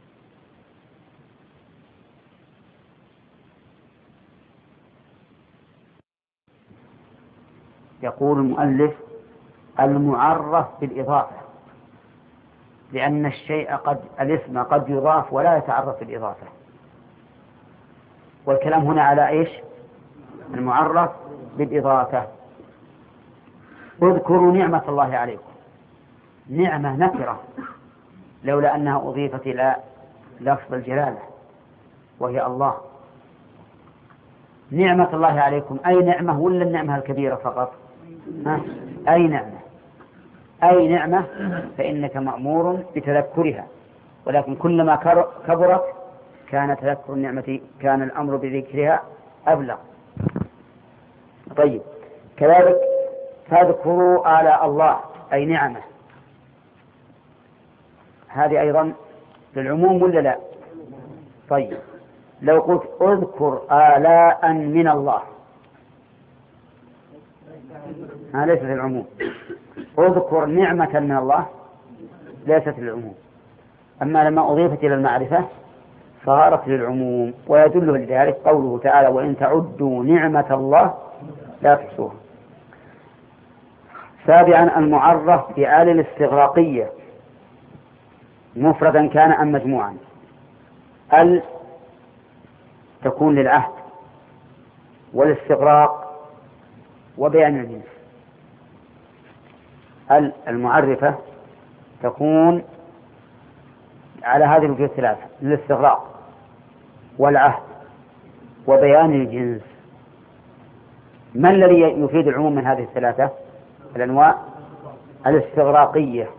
A: يقول المؤلف المعرف بالإضافة، لأن الشيء قد الاسم قد يضاف ولا يتعرف بالإضافة، والكلام هنا على إيش؟ المعرف بالإضافة. اذكروا نعمة الله عليكم، نعمة نكرة لولا أنها أضيفت إلى لفظ الجلالة وهي الله. نعمة الله عليكم أي نعمة ولا النعمة الكبيرة فقط؟ ها؟ أي نعمة، أي نعمة فإنك مأمور بتذكرها، ولكن كلما كبرت كان تذكر النعمة كان الأمر بذكرها أبلغ. طيب كذلك فاذكروا آلاء الله أي نعمة، هذه أيضا للعموم ولا لا؟ طيب لو قلت اذكر آلاء من الله هذا ليست للعموم، اذكر نعمة من الله ليست للعموم، أما لما أضيفت إلى المعرفة صارت للعموم. ويدل لذلك قوله تعالى وإن تعدوا نعمة الله لا تحصوها. سابعا المعرف بآل الاستغراقية مفردا كان أم مجموعا. ال تكون للعهد والاستغراق وبيان الجنس. ال المعرفة تكون على هذه الوجوه الثلاثة: للاستغراق والعهد وبيان الجنس. ما الذي يفيد العموم من هذه الثلاثة الأنواع؟ الاستغراقية،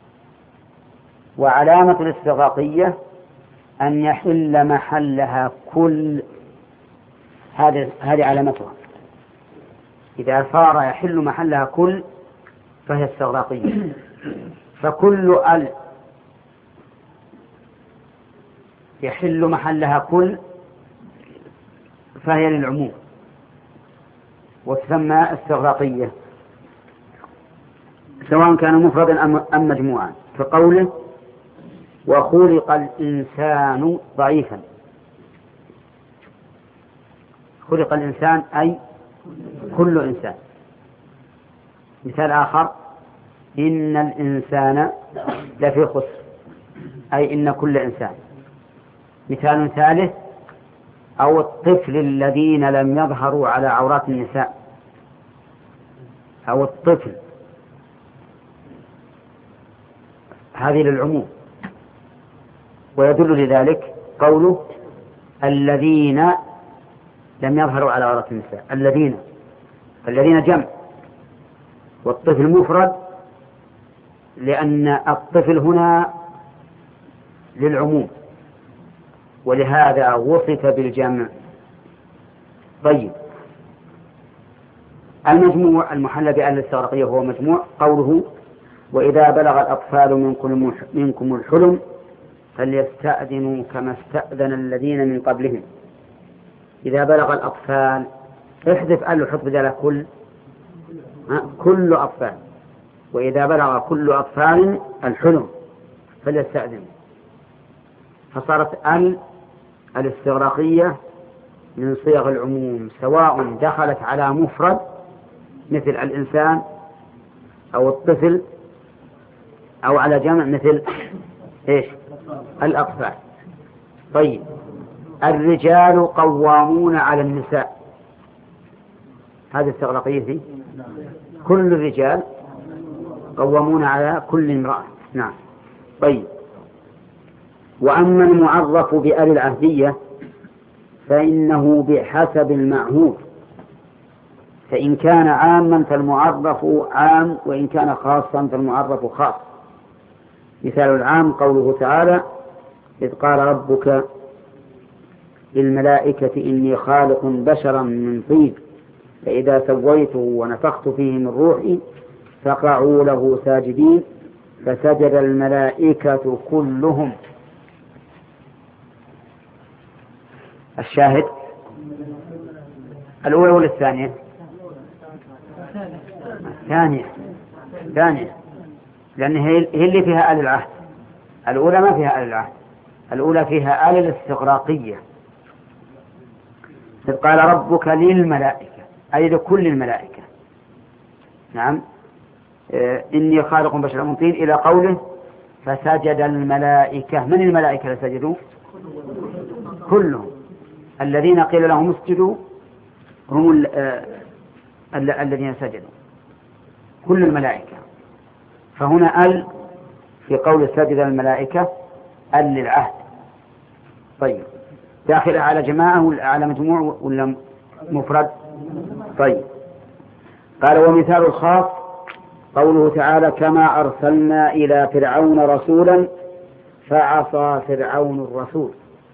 A: وعلامة الاستغراقية أن يحل محلها كل، هذه هذه علامتها، إذا صار يحل محلها كل فهي استغراقية. فكل ال يحل محلها كل فهي للعموم وتسمى استغراقية، سواء كان مفردا أم مجموعا، كقوله وخلق الإنسان ضعيفا. خلق الإنسان أي كل إنسان. مثال آخر إن الإنسان لفي خسر أي إن كل إنسان. مثال ثالث أو الطفل الذين لم يظهروا على عورات النساء، أو الطفل، هذه للعموم. ويدل لذلك قوله الذين لم يظهروا على عورات النساء. الذين الذين جمع والطفل مفرد، لأن الطفل هنا للعموم ولهذا وصف بالجمع. طيب المجموع المحل بأهل الاستغراقية هو مجموع قوله وإذا بلغ الأطفال منكم منكم الحلم فليستأذنوا كما استأذن الذين من قبلهم. إذا بلغ الأطفال احذف أل وحط بداله كل كل أطفال، وإذا بلغ كل أطفال الحلم فليستأذنوا، فصارت ال الاستغراقية من صيغ العموم سواء دخلت على مفرد مثل الإنسان أو الطفل أو على جمع مثل إيش الأطفال. طيب الرجال قوامون على النساء، هذه استغراقية دي كل الرجال قوامون على كل امرأة. نعم. طيب وأما المعرف بآل العهدية فإنه بحسب المعهود، فإن كان عاما فالمعرف عام، وإن كان خاصا فالمعرف خاص. مثال العام قوله تعالى: إذ قال ربك للملائكة إني خالق بشرا من طين فإذا سويته ونفخت فيه من روحي فقعوا له ساجدين فسجد الملائكة كلهم. الشاهد الأولى ولا الثانية؟ الثانية الثانية لأن هي اللي فيها آل العهد. الأولى ما فيها آل العهد، الأولى فيها آل الاستغراقية. إذ قال ربك للملائكة أي لكل الملائكة. نعم. إني خالق بشرا من طين إلى قوله فسجد الملائكة. من الملائكة اللي سجدوا؟ كلهم. الذين قيل لهم اسجدوا هم الذين سجدوا، كل الملائكة. فهنا ال في قول سجد الملائكة ال للعهد. طيب داخل على جماعة ولا على مجموع ولا مفرد؟ طيب قال ومثال الخاص قوله تعالى: كما أرسلنا إلى فرعون رسولا فعصى فرعون الرسول.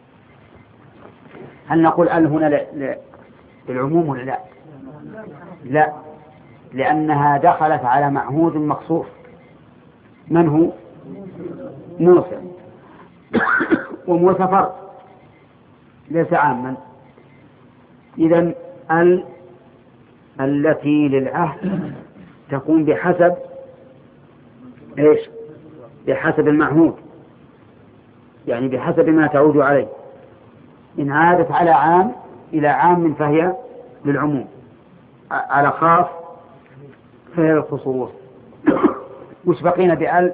A: هل نقول ال هنا للعموم ولا لا؟ لا، لأنها دخلت على معهود مخصوص. من هو؟ موسى. وموسى فرد ليس عاما. إذن ال التي للعهد تكون بحسب إيش؟ بحسب المعهود، يعني بحسب ما تعود عليه. إن عادت على عام إلى عام فهي للعموم، على خاص فهي للخصوص. وش بقينا بأل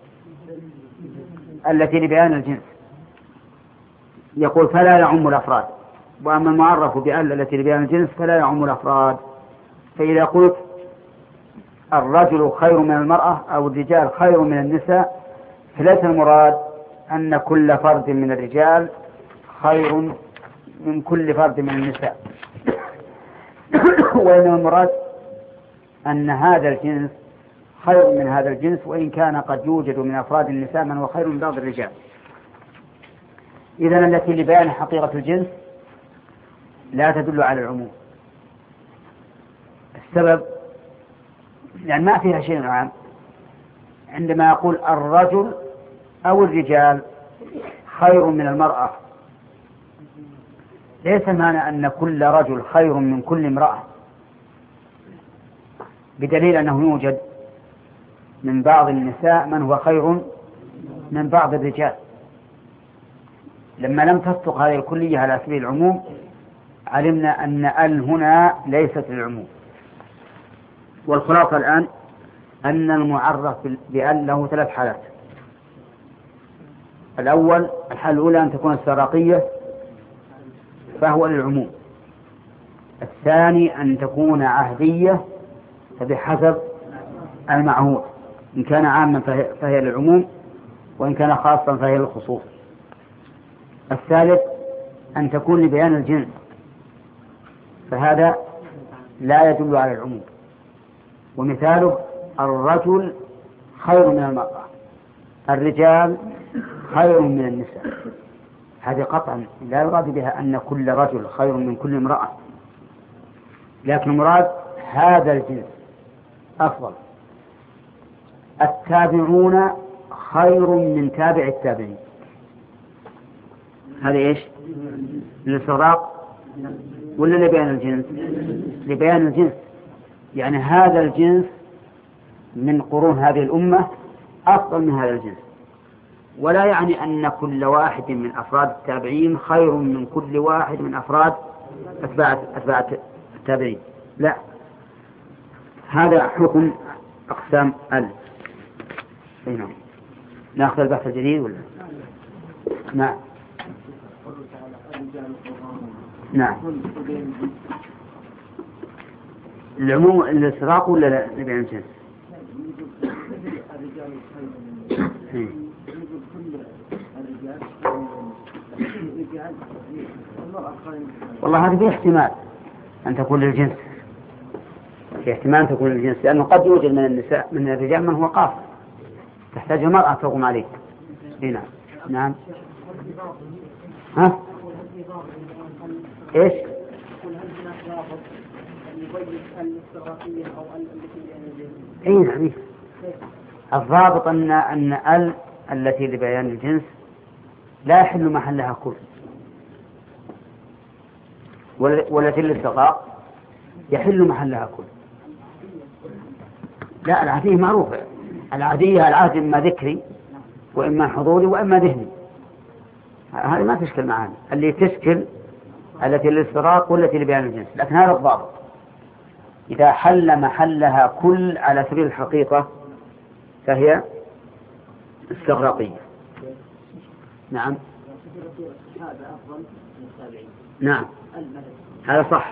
A: التي لبيان الجنس؟ يقول فلا يعم الأفراد. وأما المعرف بأل التي لبيان الجنس فلا يعم الأفراد. فإذا قلت الرجل خير من المرأة أو الرجال خير من النساء فليس المراد أن كل فرد من الرجال خير من كل فرد من النساء، وإنما المراد أن هذا الجنس خير من هذا الجنس، وإن كان قد يوجد من أفراد النساء من هو خير من بعض الرجال. إذن التي لبيان حقيقة الجنس لا تدل على العموم. السبب يعني ما فيها شيء عام. عندما يقول الرجل أو الرجال خير من المرأة ليس معنى أن كل رجل خير من كل امرأة، بدليل أنه يوجد من بعض النساء من هو خير من بعض الرجال. لما لم تصدق هذه الكلية على سبيل العموم علمنا أن ال هنا ليست للعموم. والخلاصة الآن أن المعرف بأل له ثلاث حالات. الأول الحالة الأولى أن تكون استغراقية فهو للعموم. الثاني أن تكون عهدية فبحسب المعهود، إن كان عاما فهي للعموم وإن كان خاصا فهي للخصوص. الثالث أن تكون لبيان الجنس فهذا لا يدل على العموم. ومثاله الرجل خير من المرأة، الرجال خير من النساء. هذه قطعا لا يراد بها أن كل رجل خير من كل امرأة، لكن المراد هذا الجنس أفضل. التابعون خير من تابع التابعين. هذا إيش؟ للصراق ولا لبيان الجنس؟ لبيان الجنس، يعني هذا الجنس من قرون هذه الأمة أفضل من هذا الجنس. ولا يعني أن كل واحد من أفراد التابعين خير من كل واحد من أفراد أتباع أتباع التابعين، لا. هذا حكم أقسام ال. نعم. نأخذ البحث الجديد ولا؟ نعم. نعم. العموم الإسراق ولا لبيان الجنس؟ والله هذا فيه احتمال أن تكون للجنس، في احتمال أن تكون للجنس، لأنه قد يوجد من النساء من الرجال من هو قاصر تحتاج المرأة تغم عليك. هنا نعم. ها ايش؟ اي نعم. الضابط ان ان ال التي لبيان الجنس لا يحل محلها كل، والتي للصغار يحل محلها كل. لا العادية معروفة، العادية العهد إما ذكري وإما حضوري وإما ذهني، هذه ما تشكل معنا. اللي تشكل التي للصغار والتي لبيان الجنس، لكن هذا الضابط إذا حل محلها كل على سبيل الحقيقة فهي استغراقية. نعم نعم هذا صح،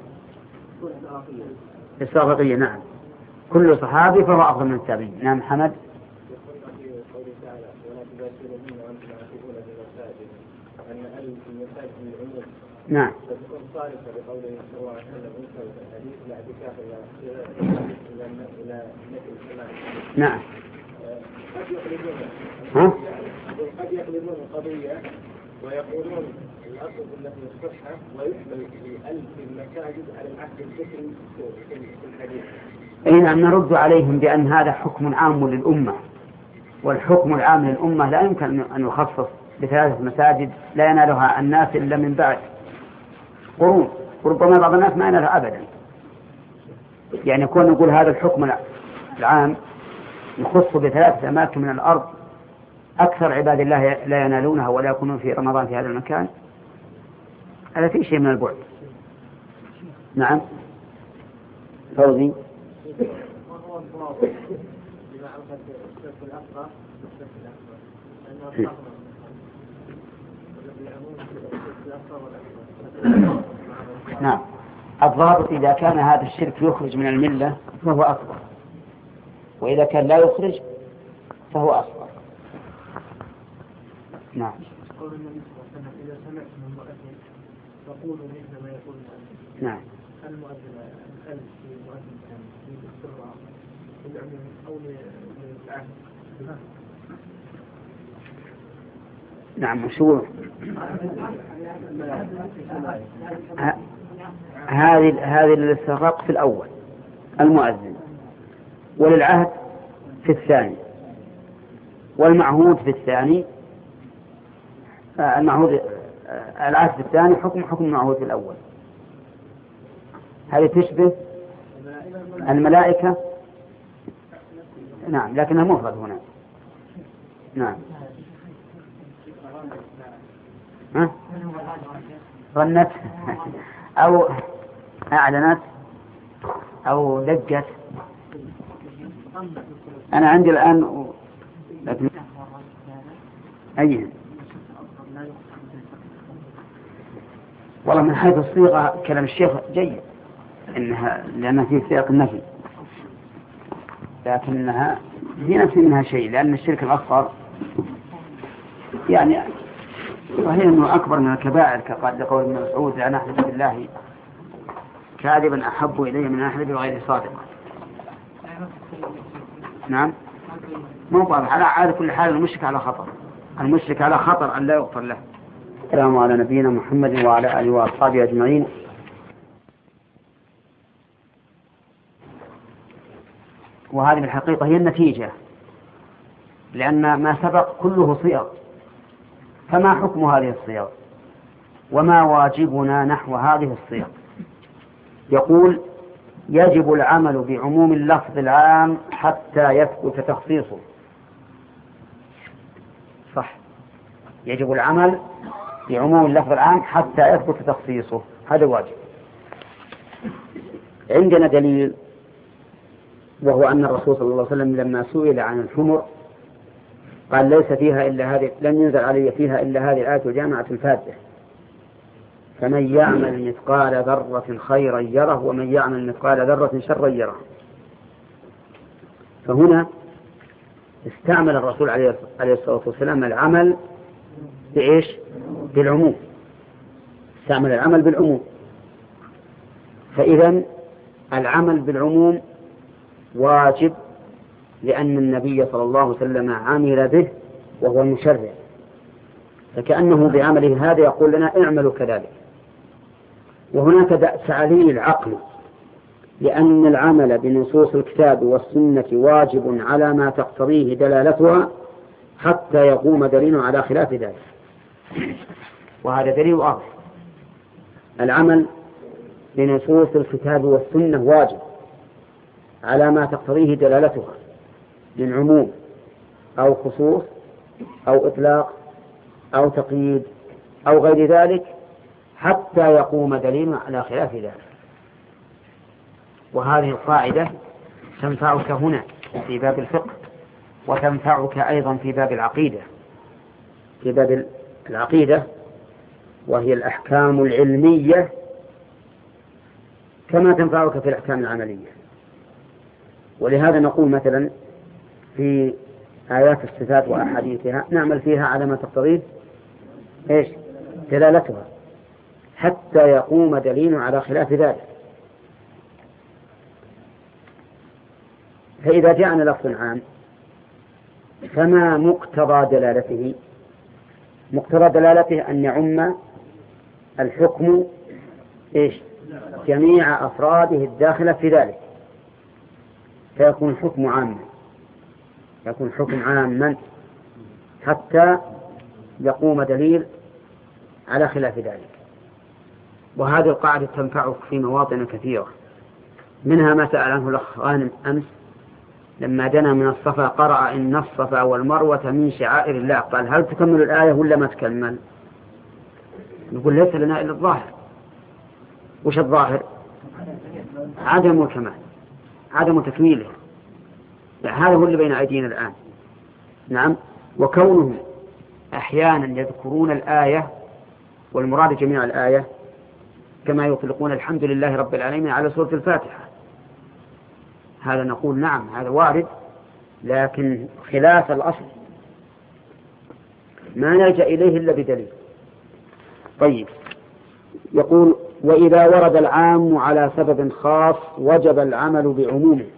A: استغراقية. نعم كل صحابي فهو أفضل من التابعين. نعم حمد. نعم نعم ها؟
C: قد يقلبون القضية ويقولون الأصل في الصحة ويحمل في ألف المساجد على العهد الفكري في الحديث.
A: أي نعم نرد عليهم بأن هذا حكم عام للأمة، والحكم العام للأمة لا يمكن أن يخصص بثلاثة مساجد لا ينالها الناس إلا من بعد قرون، وربما بعض الناس ما ينالها أبدا. يعني يكون نقول هذا الحكم العام يخص بثلاثة أماكن من الأرض أكثر عباد الله لا ينالونها ولا يكونون في رمضان في هذا المكان، هذا في شيء من البعد. نعم فوزي. نعم الضابط إذا كان هذا الشرك يخرج من الملة فهو أكبر، وإذا كان لا يخرج فهو أصغر. نعم.
C: قول النبي صلى الله عليه وسلم إذا سمعتم المؤذن فقولوا مثل ما يقول المؤذن.
A: نعم.
C: المؤذن الألف في المؤذن كان في السرعة للعموم أو للعهد.
A: نعم مشروع. هذه هذه للاستغراق في الأول المؤذن، وللعهد في الثاني، والمعهود في الثاني. المعهود العهد في الثاني حكم حكم المعهود في الأول. هذه تشبه الملائكة. نعم لكنها مفرد هنا. نعم. ها؟ ظنت أو أعلنت أو دقت. أنا عندي الآن لكن أيه والله من حيث الصيغة كلام الشيخ جيد إنها لأنها في سياق النفي، لكنها في نفس منها شيء، لأن الشرك الأصغر يعني وهي أنه أكبر من الكبائر كقال لقول ابن مسعود لأن أحلف بالله كاذبا أحب إلي من أن أحلف بغير صادق. نعم مو واضح. على على كل حال المشرك على خطر، المشرك على خطر أن لا يغفر له. السلام على نبينا محمد وعلى آله وأصحابه أجمعين. وهذه الحقيقة هي النتيجة، لأن ما سبق كله صيغ، فما حكم هذه الصيغ وما واجبنا نحو هذه الصيغ؟ يقول يجب العمل بعموم اللفظ العام حتى يثبت تخصيصه. صح، يجب العمل بعموم اللفظ العام حتى يثبت تخصيصه، هذا واجب. عندنا دليل وهو أن الرسول صلى الله عليه وسلم لما سئل عن الحمر قال ليس فيها إلا هذه، لم ينزل علي فيها إلا هذه الآية الجامعة الفاتحة، فمن يعمل مثقال ذرة خيرا يره ومن يعمل مثقال ذرة شرا يره. فهنا استعمل الرسول عليه الصلاة والسلام العمل بإيش؟ بالعموم، استعمل العمل بالعموم. فإذا العمل بالعموم واجب لأن النبي صلى الله عليه وسلم عمل به وهو المشرع، فكأنه بعمله هذا يقول لنا اعملوا كذلك. وهناك تعليل عقلي، لأن العمل بنصوص الكتاب والسنة واجب على ما تقتضيه دلالتها حتى يقوم دليل على خلاف ذلك، وهذا دليل واضح. العمل بنصوص الكتاب والسنة واجب على ما تقتضيه دلالتها من عموم أو خصوص أو إطلاق أو تقييد أو غير ذلك حتى يقوم دليل على خلاف ذلك. وهذه القاعدة تنفعك هنا في باب الفقه، وتنفعك أيضا في باب العقيدة في باب العقيدة وهي الأحكام العلمية، كما تنفعك في الأحكام العملية. ولهذا نقول مثلا في آيات الصفات وأحاديثها نعمل فيها على ما تقتضيه إيش دلالتها حتى يقوم دليل على خلاف ذلك. فإذا جاءنا لفظ عام فما مقتضى دلالته؟ مقتضى دلالته أن يعم الحكم إيش جميع أفراده الداخلة في ذلك، فيكون الحكم عاما يكون حكم عاما حتى يقوم دليل على خلاف ذلك. وهذه القاعدة تنفعك في مواطن كثيرة، منها ما سأل عنه الأخ غانم أمس لما دنا من الصفا قرأ إن الصفا والمروة من شعائر الله، قال هل تكمل الآية ولا ما تكمل؟ نقول ليس لنا إلا الظاهر. وش الظاهر؟ عدم الكمال، عدم تكميله. يعني هذا هو اللي بين أيدينا الآن. نعم. وكونهم أحيانا يذكرون الآية والمراد جميع الآية كما يطلقون الحمد لله رب العالمين على سورة الفاتحة، هذا نقول نعم هذا وارد، لكن خلاف الأصل ما نلجأ إليه إلا بدليل. طيب، يقول وإذا ورد العام على سبب خاص وجب العمل بعمومه.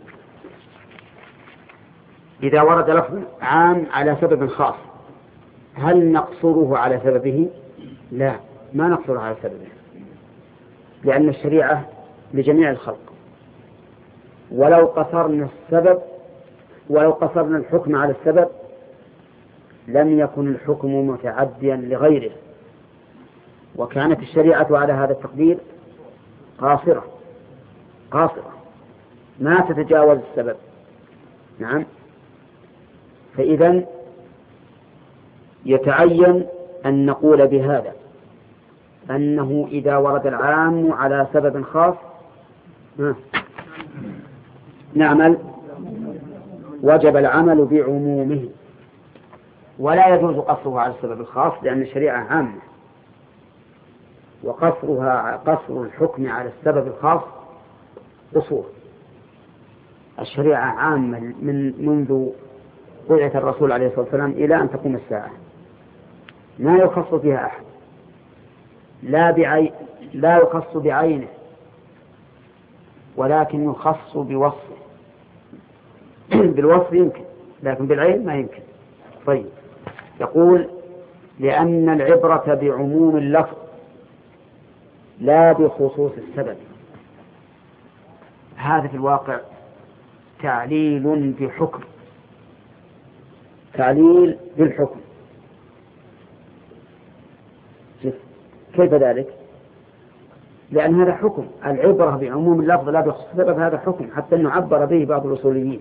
A: إذا ورد لفظ عام على سبب خاص هل نقصره على سببه؟ لا، ما نقصره على سببه، لأن الشريعة لجميع الخلق، ولو قصرنا السبب ولو قصرنا الحكم على السبب لم يكن الحكم متعديا لغيره، وكانت الشريعة على هذا التقدير قاصرة قاصرة ما تتجاوز السبب. نعم. فإذا يتعين أن نقول بهذا أنه إذا ورد العام على سبب خاص نعمل وجب العمل بعمومه، ولا يجوز قصره على السبب الخاص لأن الشريعة عامة، وقصرها قصر الحكم على السبب الخاص قصور. الشريعة عامة من منذ بعث الرسول عليه الصلاة والسلام إلى أن تقوم الساعة، ما يخص فيها أحد، لا بعي لا يخص بعينه ولكن يخص بوصفه. بالوصف يمكن لكن بالعين ما يمكن. طيب، يقول لأن العبرة بعموم اللفظ لا بخصوص السبب. هذا في الواقع تعليل بحكم، تعليل بالحكم. كيف ذلك؟ لأن هذا حكم، العبرة بعموم اللفظ لا بخصوص السبب، هذا حكم حتى أنه عبر به بعض الأصوليين.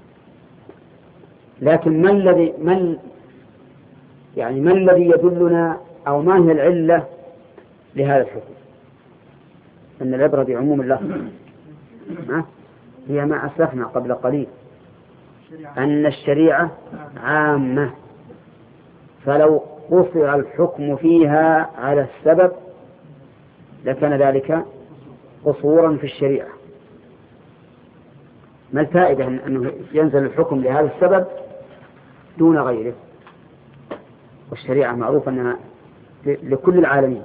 A: لكن ما الذي من يعني ما الذي يدلنا أو ما هي العلة لهذا الحكم؟ أن العبرة بعموم اللفظ هي ما أسلفنا قبل قليل، أن الشريعة عامة، فلو قصر الحكم فيها على السبب لكان ذلك قصورا في الشريعة. ما الفائدة أنه ينزل الحكم لهذا السبب دون غيره؟ والشريعة معروف أنها لكل العالمين،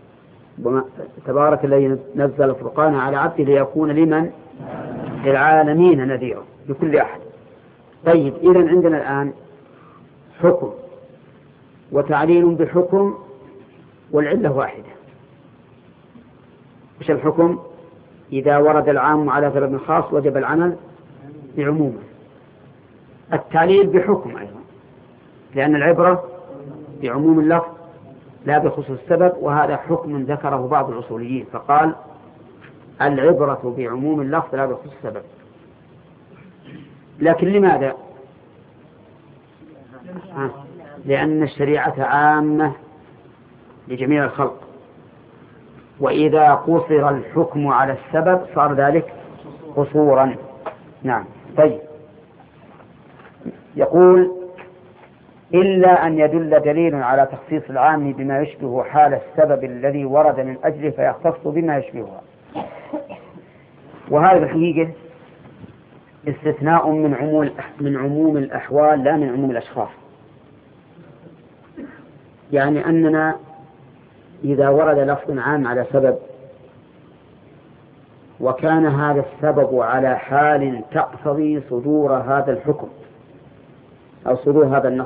A: تبارك الذي نزل الفرقان على عبده ليكون لمن للعالمين نذيرا لكل أحد. طيب إذن عندنا الآن حكم وتعليل بحكم والعلة واحدة. وش الحكم؟ إذا ورد العام على سبب خاص وجب العمل بعمومه. التعليل بحكم أيضا، لأن العبرة بعموم اللفظ لا بخصوص السبب، وهذا حكم ذكره بعض الأصوليين فقال العبرة بعموم اللفظ لا بخصوص السبب. لكن لماذا؟ آه. لأن الشريعة عامة لجميع الخلق، وإذا قصر الحكم على السبب صار ذلك قصورا. نعم. طيب، يقول إلا أن يدل دليل على تخصيص العام بما يشبه حال السبب الذي ورد من أجله فيختص بما يشبهها. وهذا الحقيقة استثناء من عموم من عموم الأحوال لا من عموم الأشخاص. يعني أننا إذا ورد لفظ عام على سبب وكان هذا السبب على حال تقتضي صدور هذا الحكم أو صدور هذا النص،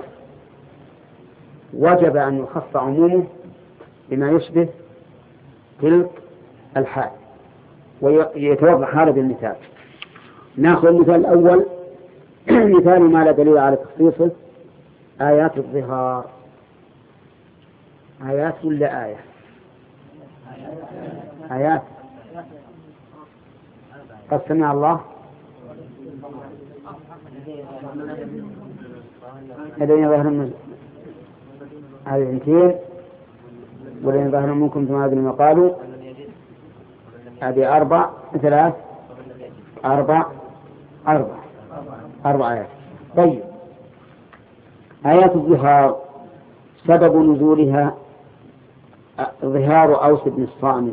A: وجب أن يخص عمومه بما يشبه تلك الحال. ويتوضح هذا بالمثال. نأخذ المثال الأول مثال ما لا دليل على تخصيصه، آيات الظهار. آيات ولا آية؟ آيات. قد سمع الله الذين ظهروا من هذه الثنتين والذين ظهروا منكم ثم هذه ما قالوا هذه أربع ثلاث أربع أربع أربع آيات. طيب، آيات الظهار سبب نزولها ظهار أوس بن الصامت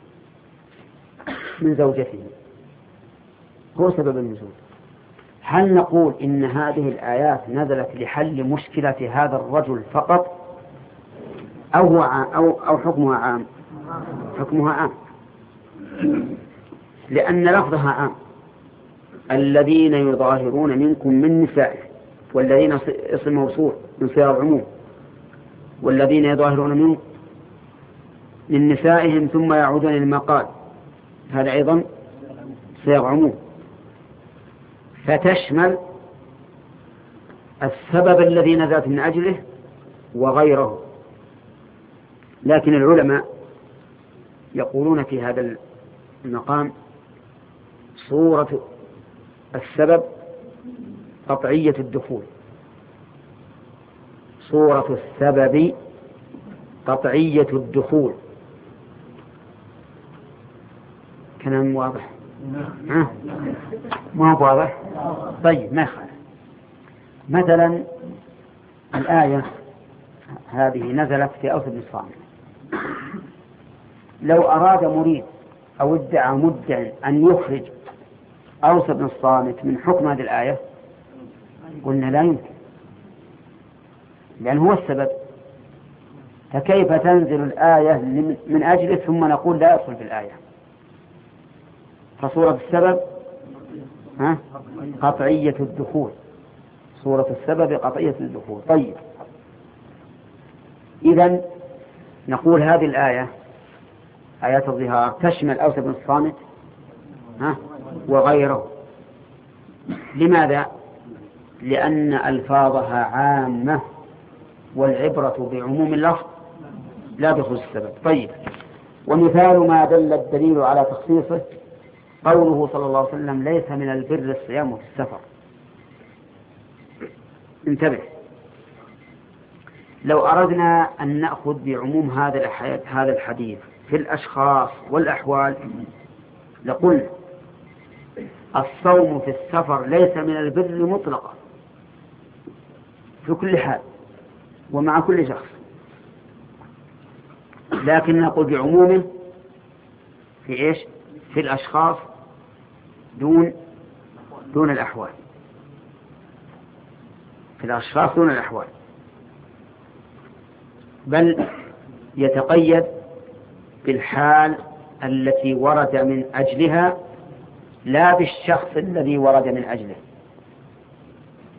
A: من زوجته، هو سبب النزول. هل نقول إن هذه الآيات نزلت لحل مشكلة هذا الرجل فقط أو هو عام أو أو حكمها عام؟ حكمها عام، لأن لفظها عام. الذين يظاهرون منكم من نسائهم، والذين اسم موصول من صيغ العموم، والذين يظاهرون منكم من نسائهم ثم يعودون لما قال، هذا أيضا صيغ عموم، فتشمل السبب الذي نزلت من أجله وغيره. لكن العلماء يقولون في هذا المقام صورة السبب قطعية الدخول، صورة السبب قطعية الدخول. كلام واضح؟ ها؟ ما هو واضح؟ طيب، ما يخالف. مثلا الآية هذه نزلت في أوس بن الصامت. لو أراد مريد أو ادعى مدعي أن يخرج أوس بن الصامت من حكم هذه الآية قلنا لا يمكن، لأن هو السبب. فكيف تنزل الآية من أجله ثم نقول لا يدخل في الآية؟ فصورة السبب ها؟ قطعية الدخول، صورة السبب قطعية الدخول. طيب، إذن نقول هذه الآية آيات الظهار تشمل أوس بن الصامت ها؟ وغيره. لماذا؟ لأن ألفاظها عامة، والعبرة بعموم اللفظ لا بخصوص السبب. طيب، ومثال ما دل الدليل على تخصيصه قوله صلى الله عليه وسلم ليس من البر الصيام في السفر. انتبه، لو أردنا أن نأخذ بعموم هذا هذا الحديث في الأشخاص والأحوال لقلنا الصوم في السفر ليس من البر مطلقا في كل حال ومع كل شخص، لكن نقول بعمومه في إيش؟ في الأشخاص دون دون الأحوال، في الأشخاص دون الأحوال، بل يتقيد بالحال التي ورد من أجلها لا بالشخص الذي ورد من أجله.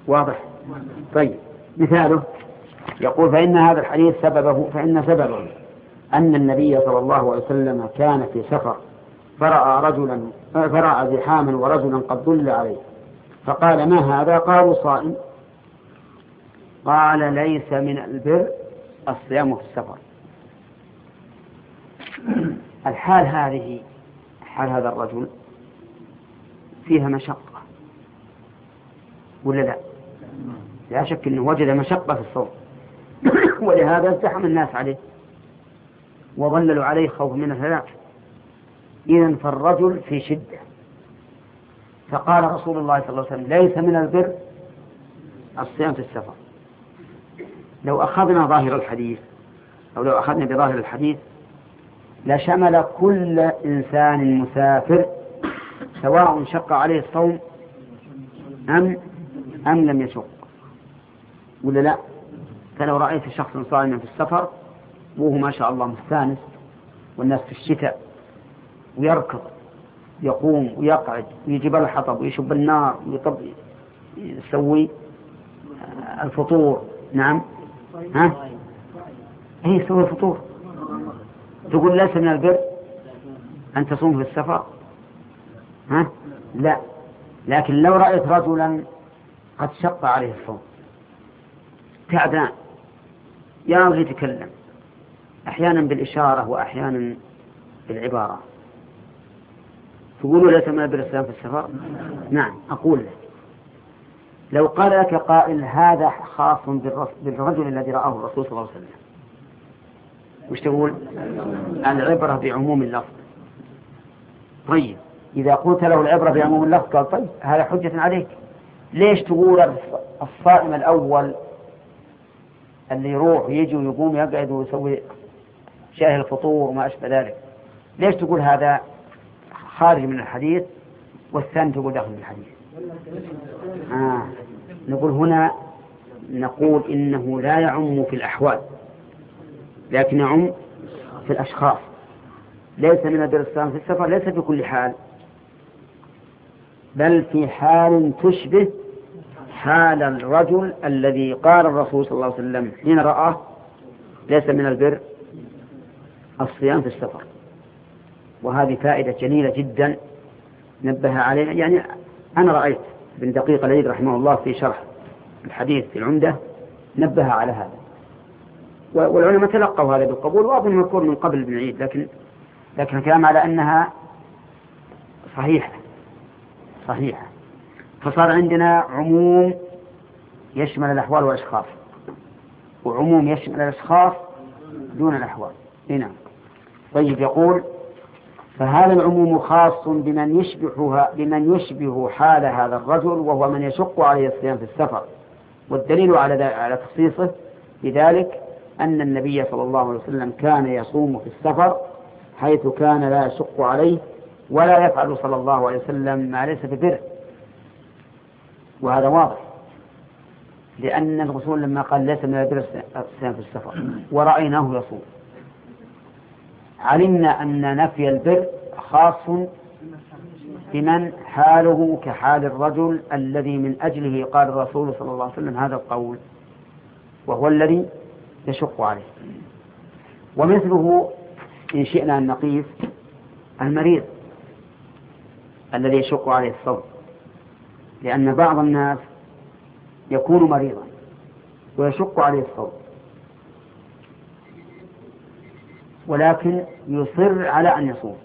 A: واضح؟ طيب مثاله يقول فإن هذا الحديث سببه فإن سببه أن النبي صلى الله عليه وسلم كان في سفر فرأى رجلا فرأى زحاما ورجلا قد ضل عليه فقال ما هذا؟ قالوا صائم. قال ليس من البر الصيام في السفر. الحال هذه حال هذا الرجل فيها مشقة ولا لا؟ لا شك أنه وجد مشقة في الصوم ولهذا ازدحم الناس عليه وظللوا عليه خوف من الهلاك. إذن فالرجل في شدة. فقال رسول الله صلى الله عليه وسلم ليس من البر الصيام في السفر. لو أخذنا ظاهر الحديث أو لو أخذنا بظاهر الحديث لشمل كل إنسان مسافر سواء شق عليه الصوم أم أم لم يشق ولا لا. فلو رأيت شخص صائما في السفر وهو ما شاء الله مستانس والناس في الشتاء ويركض يقوم ويقعد ويجيب الحطب ويشب النار ويطب يسوي الفطور. نعم ها هي يسوي الفطور. تقول ليس من البر أن تصوم في السفر؟ ها لا. لكن لو رأيت رجلا قد شق عليه الصوم تعبان يا يتكلم أحيانا بالإشارة وأحيانا بالعبارة تقولوا ليس من البر الصيام في السفر؟ نعم أقول لك لو قال لك قائل هذا خاص بالرجل الذي رآه الرسول صلى الله عليه وسلم وش تقول؟ العبرة بعموم اللفظ. طيب إذا قلت له العبرة بعموم اللفظ قال طيب هذا حجة عليك. ليش تقول الصائم الأول اللي يروح ويجي ويقوم يقعد ويسوي شاهي الفطور وما أشبه ذلك ليش تقول هذا خارج من الحديث والثاني تقول داخل الحديث؟ آه. نقول هنا نقول إنه لا يعم في الأحوال لكن يعم في الأشخاص. ليس من البر الصيام في السفر ليس في كل حال بل في حال تشبه حال الرجل الذي قال الرسول صلى الله عليه وسلم حين رآه ليس من البر الصيام في السفر. وهذه فائدة جميلة جدا نبه عليها. يعني أنا رأيت ابن دقيق العيد رحمه الله في شرح الحديث في العمدة نبه على هذا والعلماء تلقوا هذا بالقبول وأظن يكون من قبل ابن عيد لكن لكن الكلام على أنها صحيحة صحيحة. فصار عندنا عموم يشمل الأحوال والأشخاص وعموم يشمل الأشخاص دون الأحوال. هنا طيب يقول فهذا العموم خاص بمن يشبه بمن يشبه حال هذا الرجل وهو من يشق عليه الصيام في السفر. والدليل على على تخصيصه بذلك أن النبي صلى الله عليه وسلم كان يصوم في السفر حيث كان لا يشق عليه ولا يفعل صلى الله عليه وسلم ما ليس ببر. وهذا واضح لأن الرسول لما قال ليس من البر الصيام في السفر ورأيناه يصوم علمنا أن نفي البر خاص بمن حاله كحال الرجل الذي من أجله قال الرسول صلى الله عليه وسلم هذا القول وهو الذي يشق عليه. ومثله إن شئنا أن نقيس المريض الذي يشق عليه الصوم لأن بعض الناس يكون مريضا ويشق عليه الصوم ولكن يصر على أن يصوم.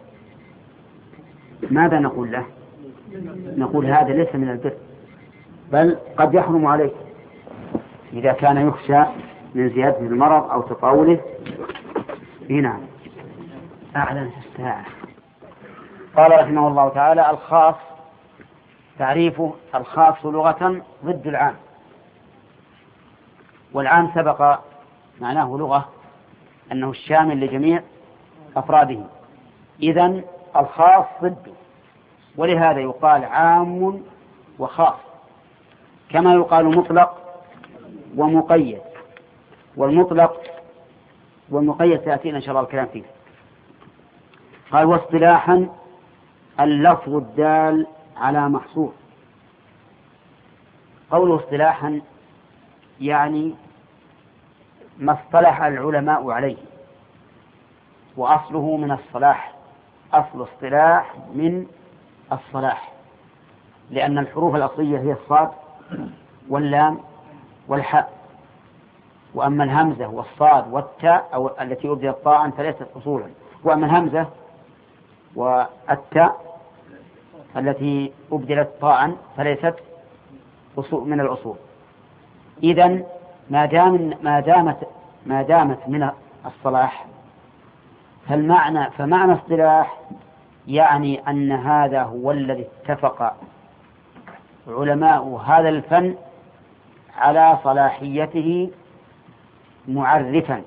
A: ماذا نقول له؟ نقول هذا ليس من البر بل قد يحرم عليك إذا كان يخشى من زيادة المرض أو تطاوله. هنا أعلن الساعة. قال رحمه الله تعالى الخاص تعريفه الخاص لغة ضد العام. والعام سبق معناه لغة أنه الشامل لجميع أفراده. إذن الخاص ضده ولهذا يقال عام وخاص كما يقال مطلق ومقيد. والمطلق والمقيد سيأتينا إن شاء الله الكلام فيه. قال واصطلاحا اللفظ الدال على محصور قوله اصطلاحا يعني ما اصطلح العلماء عليه، وأصله من الصلاح، أصل اصطلاح من الصلاح، لأن الحروف الأصلية هي الصاد واللام والحاء، وأما الهمزة والصاد والتاء أو التي أبدلت طاء فليست أصولا، وأما الهمزة والتاء التي أبدلت طاء فليست أصول من الأصول. إذن ما دام ما دامت ما دامت من الصلاح فالمعنى فمعنى اصطلاح يعني أن هذا هو الذي اتفق علماء هذا الفن على صلاحيته معرفا.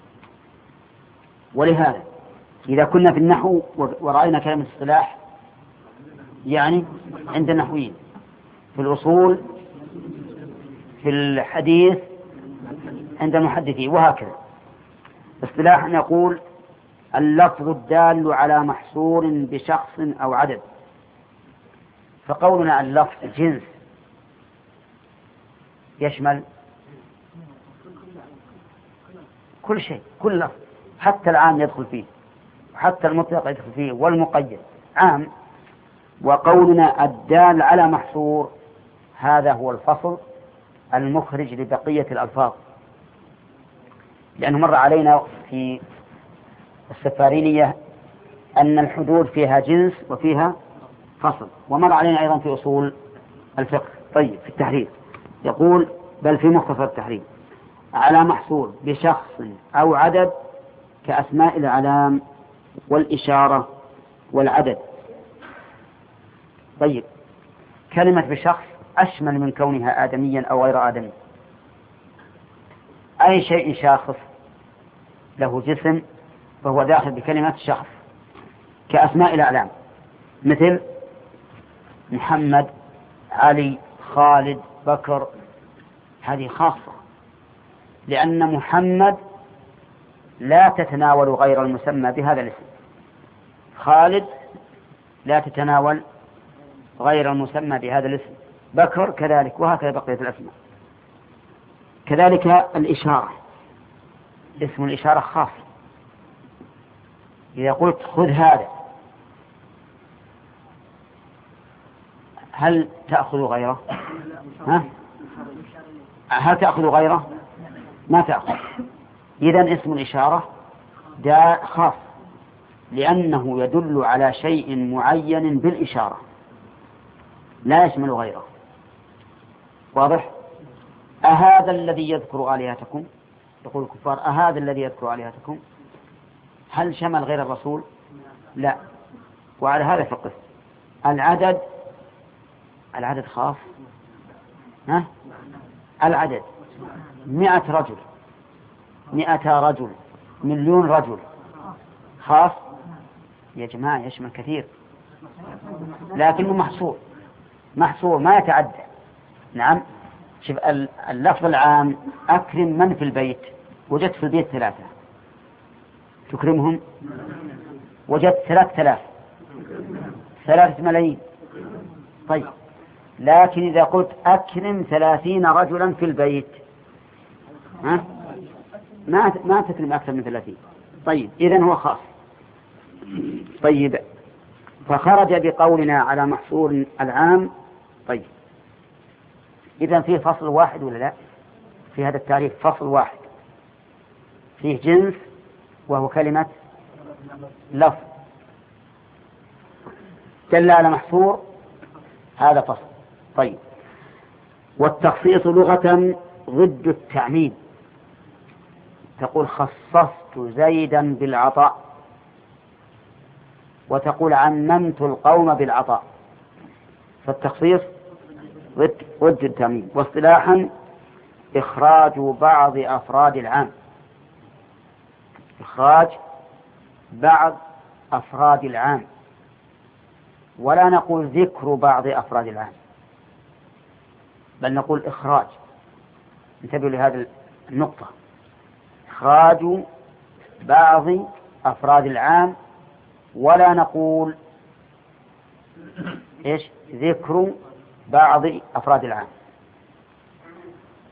A: ولهذا إذا كنا في النحو ورأينا كلمة اصطلاح يعني عند النحويين، في الأصول، في الحديث عند المحدثين، وهكذا. اصطلاح نقول اللفظ الدال على محصور بشخص أو عدد. فقولنا اللفظ جنس يشمل كل شيء، كل لفظ، حتى العام يدخل فيه، حتى المطلق يدخل فيه، والمقيد عام. وقولنا الدال على محصور هذا هو الفصل المخرج لبقية الألفاظ، لأنه مر علينا في السفارينية أن الحدود فيها جنس وفيها فصل، ومر علينا أيضا في أصول الفقه. طيب في التحرير يقول بل في مختصر التحرير على محصور بشخص أو عدد كأسماء العلام والإشارة والعدد. طيب كلمة بشخص أشمل من كونها آدميا أو غير آدمي. أي شيء شاخص له جسم فهو داخل بكلمة شخص، كأسماء الأعلام مثل محمد، علي، خالد، بكر، هذه خاصة، لأن محمد لا تتناول غير المسمى بهذا الاسم، خالد لا تتناول غير المسمى بهذا الاسم، بكر كذلك، وهكذا بقية الأسماء. كذلك الإشارة، اسم الإشارة خاص. إذا قلت خذ هذا هل تأخذ غيره؟ ها؟ هل تأخذ غيره؟ ما تأخذ. إذن اسم الإشارة دا خاص لأنه يدل على شيء معين بالإشارة لا يشمل غيره. واضح؟ أهذا الذي يذكر آلهتكم، يقول الكفار أهذا الذي يذكر آلهتكم، هل شمل غير الرسول؟ لا. وعلى هذا فقط العدد، العدد خاص. ها؟ العدد مئة رجل، مئة رجل، مليون رجل، خاص يا جماعة يشمل كثير، لكنه محصور، محصور ما يتعدى. نعم. شوف اللفظ العام أكرم من في البيت، وجدت في البيت ثلاثة تكرمهم، وجدت ثلاثة آلاف، ثلاثة ملايين. طيب لكن إذا قلت أكرم ثلاثين رجلا في البيت، ها؟ ما ما تكرم أكثر من ثلاثين. طيب إذن هو خاص. طيب فخرج بقولنا على محصور العام. طيب إذن فيه فصل واحد ولا لا؟ في هذا التعريف فصل واحد، فيه جنس وهو كلمة لفظ دل على محصور، هذا فصل. طيب والتخصيص لغة ضد التعميم، تقول خصصت زيدا بالعطاء، وتقول عممت القوم بالعطاء، فالتخصيص ضد ضد التعميم. واصطلاحا إخراج بعض أفراد العام، إخراج بعض أفراد العام، ولا نقول ذكر بعض أفراد العام، بل نقول إخراج. انتبهوا لهذه النقطة، إخراج بعض أفراد العام، ولا نقول إيش ذكر بعض أفراد العام.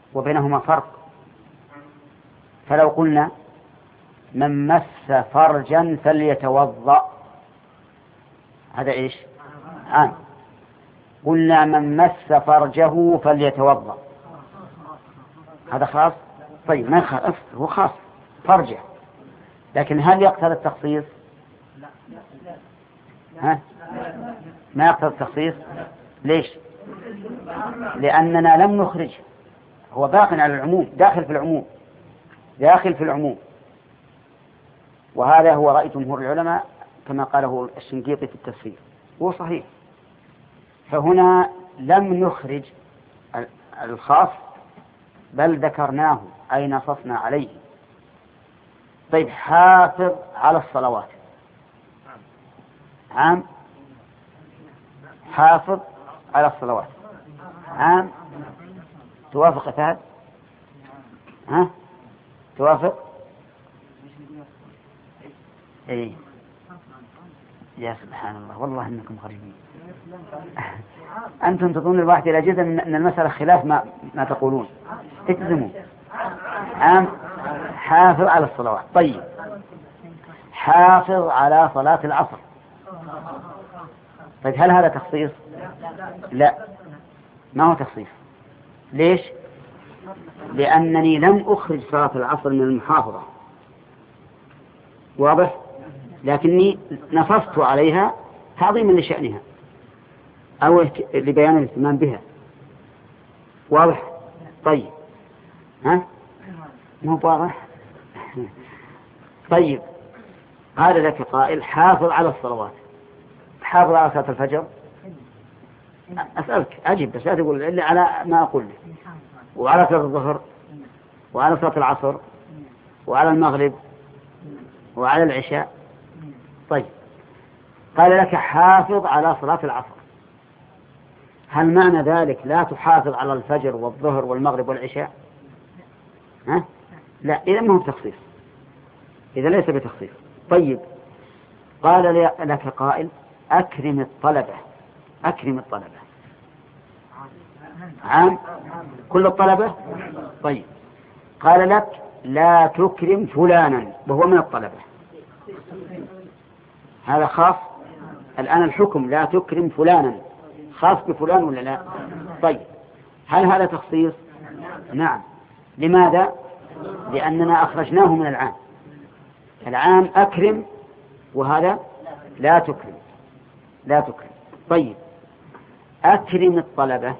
A: وبينهما فرق. فلو قلنا من مس فرجا فليتوضأ، هذا إيش؟ عام. قلنا من مس فرجه فليتوضأ، هذا خاص. طيب ما خاص، هو خاص فرجه، لكن هل يقتضي التخصيص؟ ها؟ ما يقتضي التخصيص. ليش؟ لأننا لم نخرج، هو باق على العموم، داخل في العموم، داخل في العموم. وهذا هو رأي جمهور العلماء كما قاله الشنقيطي في التفسير، هو صحيح. فهنا لم نخرج الخاص بل ذكرناه أي نصصنا عليه. طيب حافظ على الصلوات، عام. حافظ على الصلوات عام. توافق فهد؟ ها؟ توافق؟ ايه يا سبحان الله، والله انكم غريبين. انتم تظنون الواحد الى جزء من المسألة خلاف ما ما تقولون. اجزموا. عام. حافظ على الصلوات. طيب حافظ على صلاة العصر، طيب هل هذا تخصيص؟ لا، ما هو تخصيص. ليش؟ لأنني لم أخرج صلاة العصر من المحافظة، واضح؟ لكني نصصت عليها تعظيما لشأنها أو لبيان الاهتمام بها، واضح؟ طيب ها؟ مو واضح؟ طيب قال لك قائل حافظ على الصلوات، حافظ على صلاة الفجر. أسألك أجب، بس لا تقول إلا على ما أقول لك. وعلى صلاة الظهر، وعلى صلاة العصر، وعلى المغرب، وعلى العشاء. طيب قال لك حافظ على صلاة العصر، هل معنى ذلك لا تحافظ على الفجر والظهر والمغرب والعشاء؟ ها؟ لا، إذا ما هو بتخصيص، إذا ليس بتخصيص. طيب قال لك قائل أكرم الطلبة، أكرم الطلبة، عام. كل الطلبة. طيب قال لك لا تكرم فلانا وهو من الطلبة، هذا خاص. الآن الحكم لا تكرم فلانا خاص بفلان ولا لا؟ طيب هل هذا تخصيص؟ نعم. لماذا؟ لأننا أخرجناه من العام. العام أكرم، وهذا لا تكرم، لا تكرم. طيب أكرم الطلبة،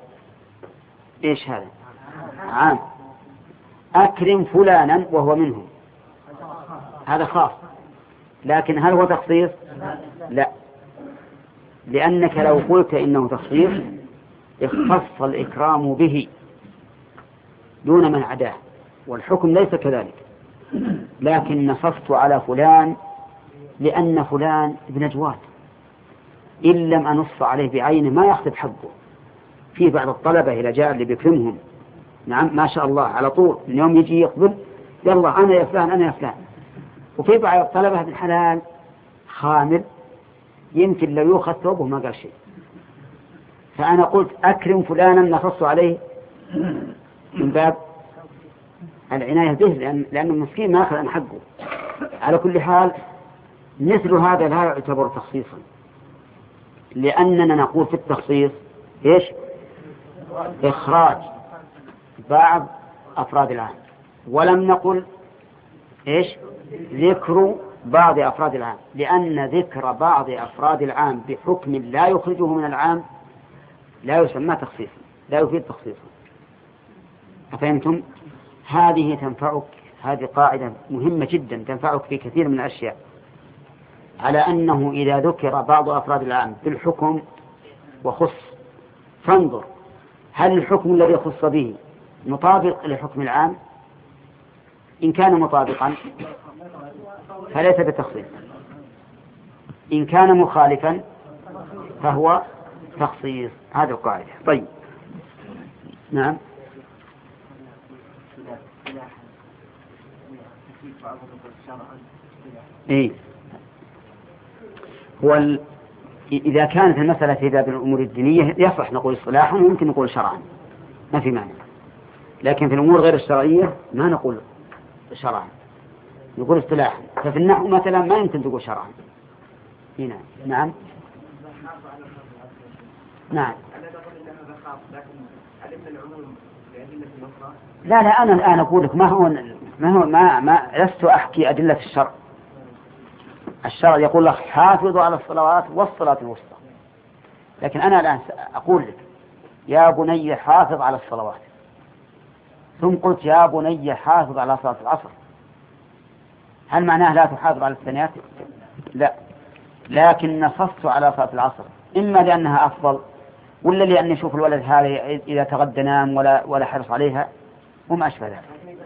A: إيش هذا؟ عام. أكرم فلانا وهو منهم، هذا خاص. لكن هل هو تخصيص؟ لا، لأنك لو قلت إنه تخصيص اختص الإكرام به دون من عداه، والحكم ليس كذلك. لكن نصفت على فلان لأن فلان ابن جواد، إن لم أنص عليه بعينه ما يخطب حقه. في بعض الطلبة إذا جاء اللي بيكرمهم، نعم ما شاء الله، على طول من يوم يجي يقبل يلا أنا يا فلان أنا يا فلان. وفي بعض الطلبة بالحلال خامل، يمكن لو يؤخذ ثوبه ما قال شيء. فأنا قلت أكرم فلانا نصص عليه من باب العناية به، لأن لأنه مسكين ما أخذ عن حقه. على كل حال مثل هذا لا يعتبر تخصيصا، لأننا نقول في التخصيص إيش؟ إخراج بعض أفراد العام، ولم نقل إيش؟ ذكر بعض أفراد العام، لأن ذكر بعض أفراد العام بحكم لا يخرجه من العام لا يسمى تخصيصا، لا يفيد تخصيصا. أفهمتم؟ هذه تنفعك، هذه قاعدة مهمة جدا تنفعك في كثير من الأشياء، على أنه إذا ذكر بعض أفراد العام بالحكم وخص، فانظر هل الحكم الذي خص به مطابق لحكم العام؟ إن كان مطابقا فليس بتخصيص، إن كان مخالفا فهو تخصيص. هذه القاعدة. طيب نعم. إيه هو ال... إذا كانت المسألة في باب الأمور الدينية يصح نقول اصطلاحا وممكن نقول شرعا، ما في معنى. لكن في الأمور غير الشرعية ما نقول شرعا، نقول اصطلاحا. ففي النحو مثلا ما يمكن تقول شرعا هنا. نعم نعم. لا لا أنا الآن أقول لك ما هو ما هو ما ما لست أحكي أدلة الشرع. الشرع يقول لك حافظوا على الصلوات والصلاة الوسطى، لكن أنا الآن أقول لك يا بني حافظ على الصلوات، ثم قلت يا بني حافظ على صلاة العصر. هل معناه لا تحافظ على الثانيات؟ لا، لكن نصصت على صلاة العصر إما لأنها أفضل ولا لأن يشوف الولد هذا إذا تغدى نام ولا ولا حرص عليها وما أشبه ذلك.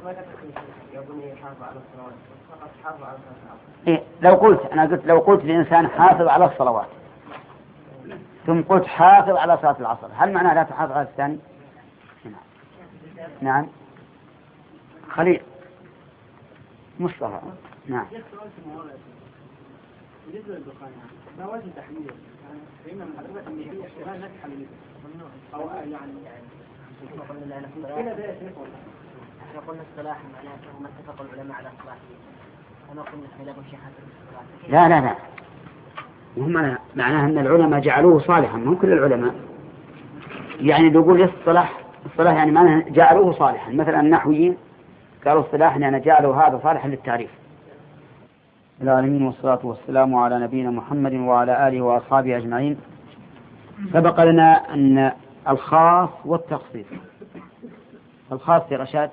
A: إيه لو قلت أنا قلت لو قلت لإنسان حافظ على الصلوات ثم قلت حافظ على صلاة العصر، هل معناه لا تحافظ على الثاني؟ نعم. خليل مصطفى. نعم.
C: بالنسبة للدخان ما وجه تحليله؟ فإن من الأدوات اللي هي اشتغال نجح ممنوع أو يعني إلى ذلك نقول
B: احنا قلنا الصلاح معناه ما اتفق العلماء على الصلاحية، أنا قلنا خلاف الشيخ حسن.
A: لا لا لا هم معناه أن العلماء جعلوه صالحا، مو كل العلماء. يعني يقول الصلاح الصلاح يعني معناه جعلوه صالحا، مثلا النحويين قالوا الصلاح يعني جعلوا هذا صالحا للتعريف. العالمين والصلاة والسلام على نبينا محمد وعلى آله وأصحابه أجمعين. سبق لنا أن الخاص والتخصيص. الخاص يا رشاد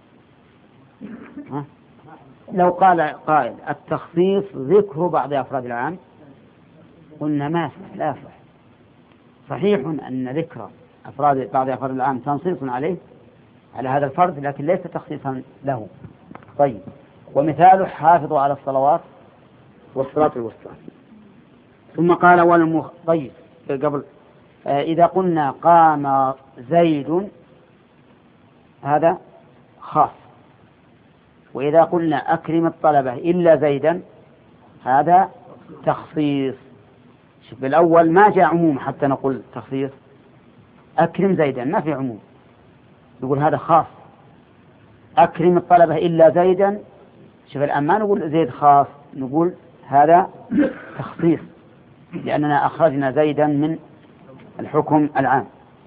A: ها؟ لو قال قائل التخصيص ذكر بعض أفراد العام قلنا ما لا يصح. صحيح أن ذكر أفراد بعض أفراد العام تنصيص عليه على هذا الفرد، لكن ليس تخصيصا له. طيب، ومثاله حافظوا على الصلوات والصلاة الوسطى. ثم قال والمخ... طيب قبل آه إذا قلنا قام زيد هذا خاص، وإذا قلنا أكرم الطلبة إلا زيدا هذا تخصيص. شوف بالأول ما جاء عموم حتى نقول تخصيص، أكرم زيدا ما في عموم، يقول هذا خاص. أكرم الطلبة إلا زيدا، شوف الآن ما نقول زيد خاص، نقول هذا تخصيص لأننا أخرجنا زيدا من الحكم العام.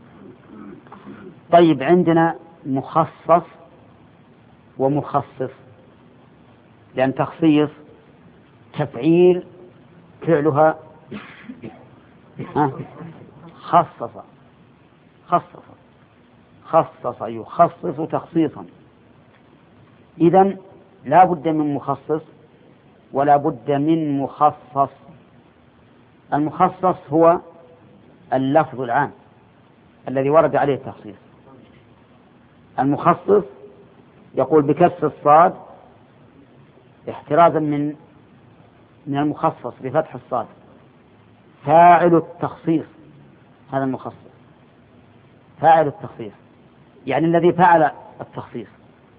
A: طيب عندنا مخصص ومخصص، لأن تخصيص تفعيل فعلها خصص خصص خصص يخصص تخصيصا. إذن لا بد من مخصص ولا بد من مخصص. المخصص هو اللفظ العام الذي ورد عليه التخصيص. المخصص يقول بكسر الصاد احترازا من من المخصص بفتح الصاد، فاعل التخصيص، هذا المخصص فاعل التخصيص يعني الذي فعل التخصيص،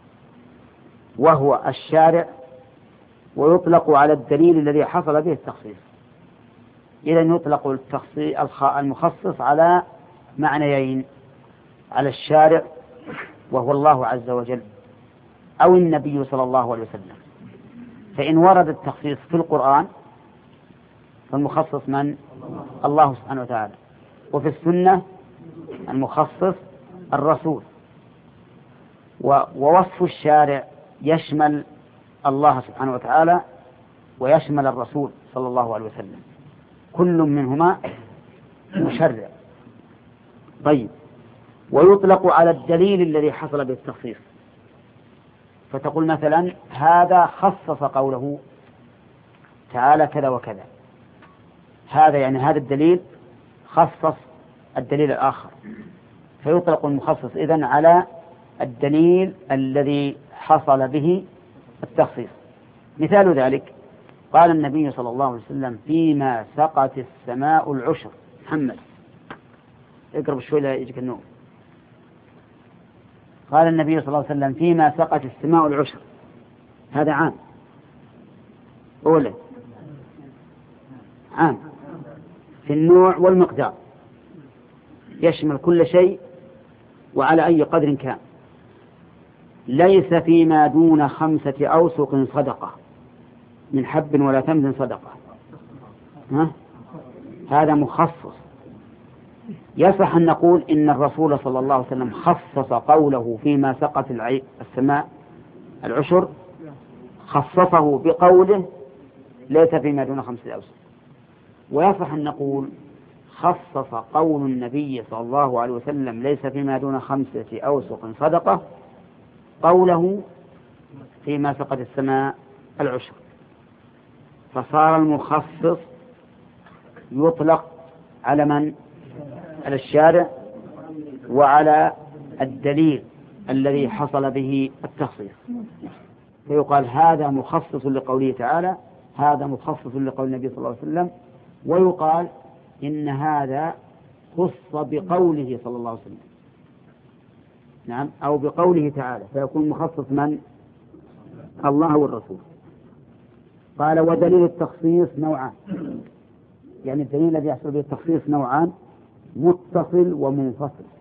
A: وهو الشارع، ويطلق على الدليل الذي حصل به التخصيص. إذا يطلق التخصيص المخصص على معنيين، على الشارع وهو الله عز وجل أو النبي صلى الله عليه وسلم. فإن ورد التخصيص في القرآن فالمخصص من؟ الله سبحانه وتعالى. وفي السنة المخصص الرسول. ووصف الشارع يشمل الله سبحانه وتعالى ويشمل الرسول صلى الله عليه وسلم، كل منهما مشرع. طيب، ويطلق على الدليل الذي حصل بالتخصيص، فتقول مثلا هذا خصص قوله تعالى كذا وكذا، هذا يعني هذا الدليل خصص الدليل الآخر، فيطلق المخصص إذن على الدليل الذي حصل به التخصيص. مثال ذلك قال النبي صلى الله عليه وسلم فيما سقت السماء العشر. محمد اقرب شوي لا يجيك النوم. قال النبي صلى الله عليه وسلم فيما سقت السماء العشر، هذا عام أولا، عام في النوع والمقدار، يشمل كل شيء وعلى أي قدر كان. ليس فيما دون خمسة أوسق صدقة من حب ولا تمر صدقة. ها؟ هذا مخصص. يصح أن نقول إن الرسول صلى الله عليه وسلم خصص قوله فيما سقط السماء العشر، خصصه بقوله ليس فيما دون خمسة أوسق. ويصح أن نقول خصص قول النبي صلى الله عليه وسلم ليس فيما دون خمسة أوسق صدقة قوله فيما سقط السماء العشر، فصار المخصص يطلق على من؟ على الشارع وعلى الدليل الذي حصل به التخصيص، فيقال هذا مخصص لقوله تعالى، هذا مخصص لقول النبي صلى الله عليه وسلم، ويقال إن هذا خص بقوله صلى الله عليه وسلم، نعم، أو بقوله تعالى، فيكون مخصص من؟ الله والرسول. قال ودليل التخصيص نوعان، يعني الدليل الذي يحصل به التخصيص نوعان، متصل ومنفصل.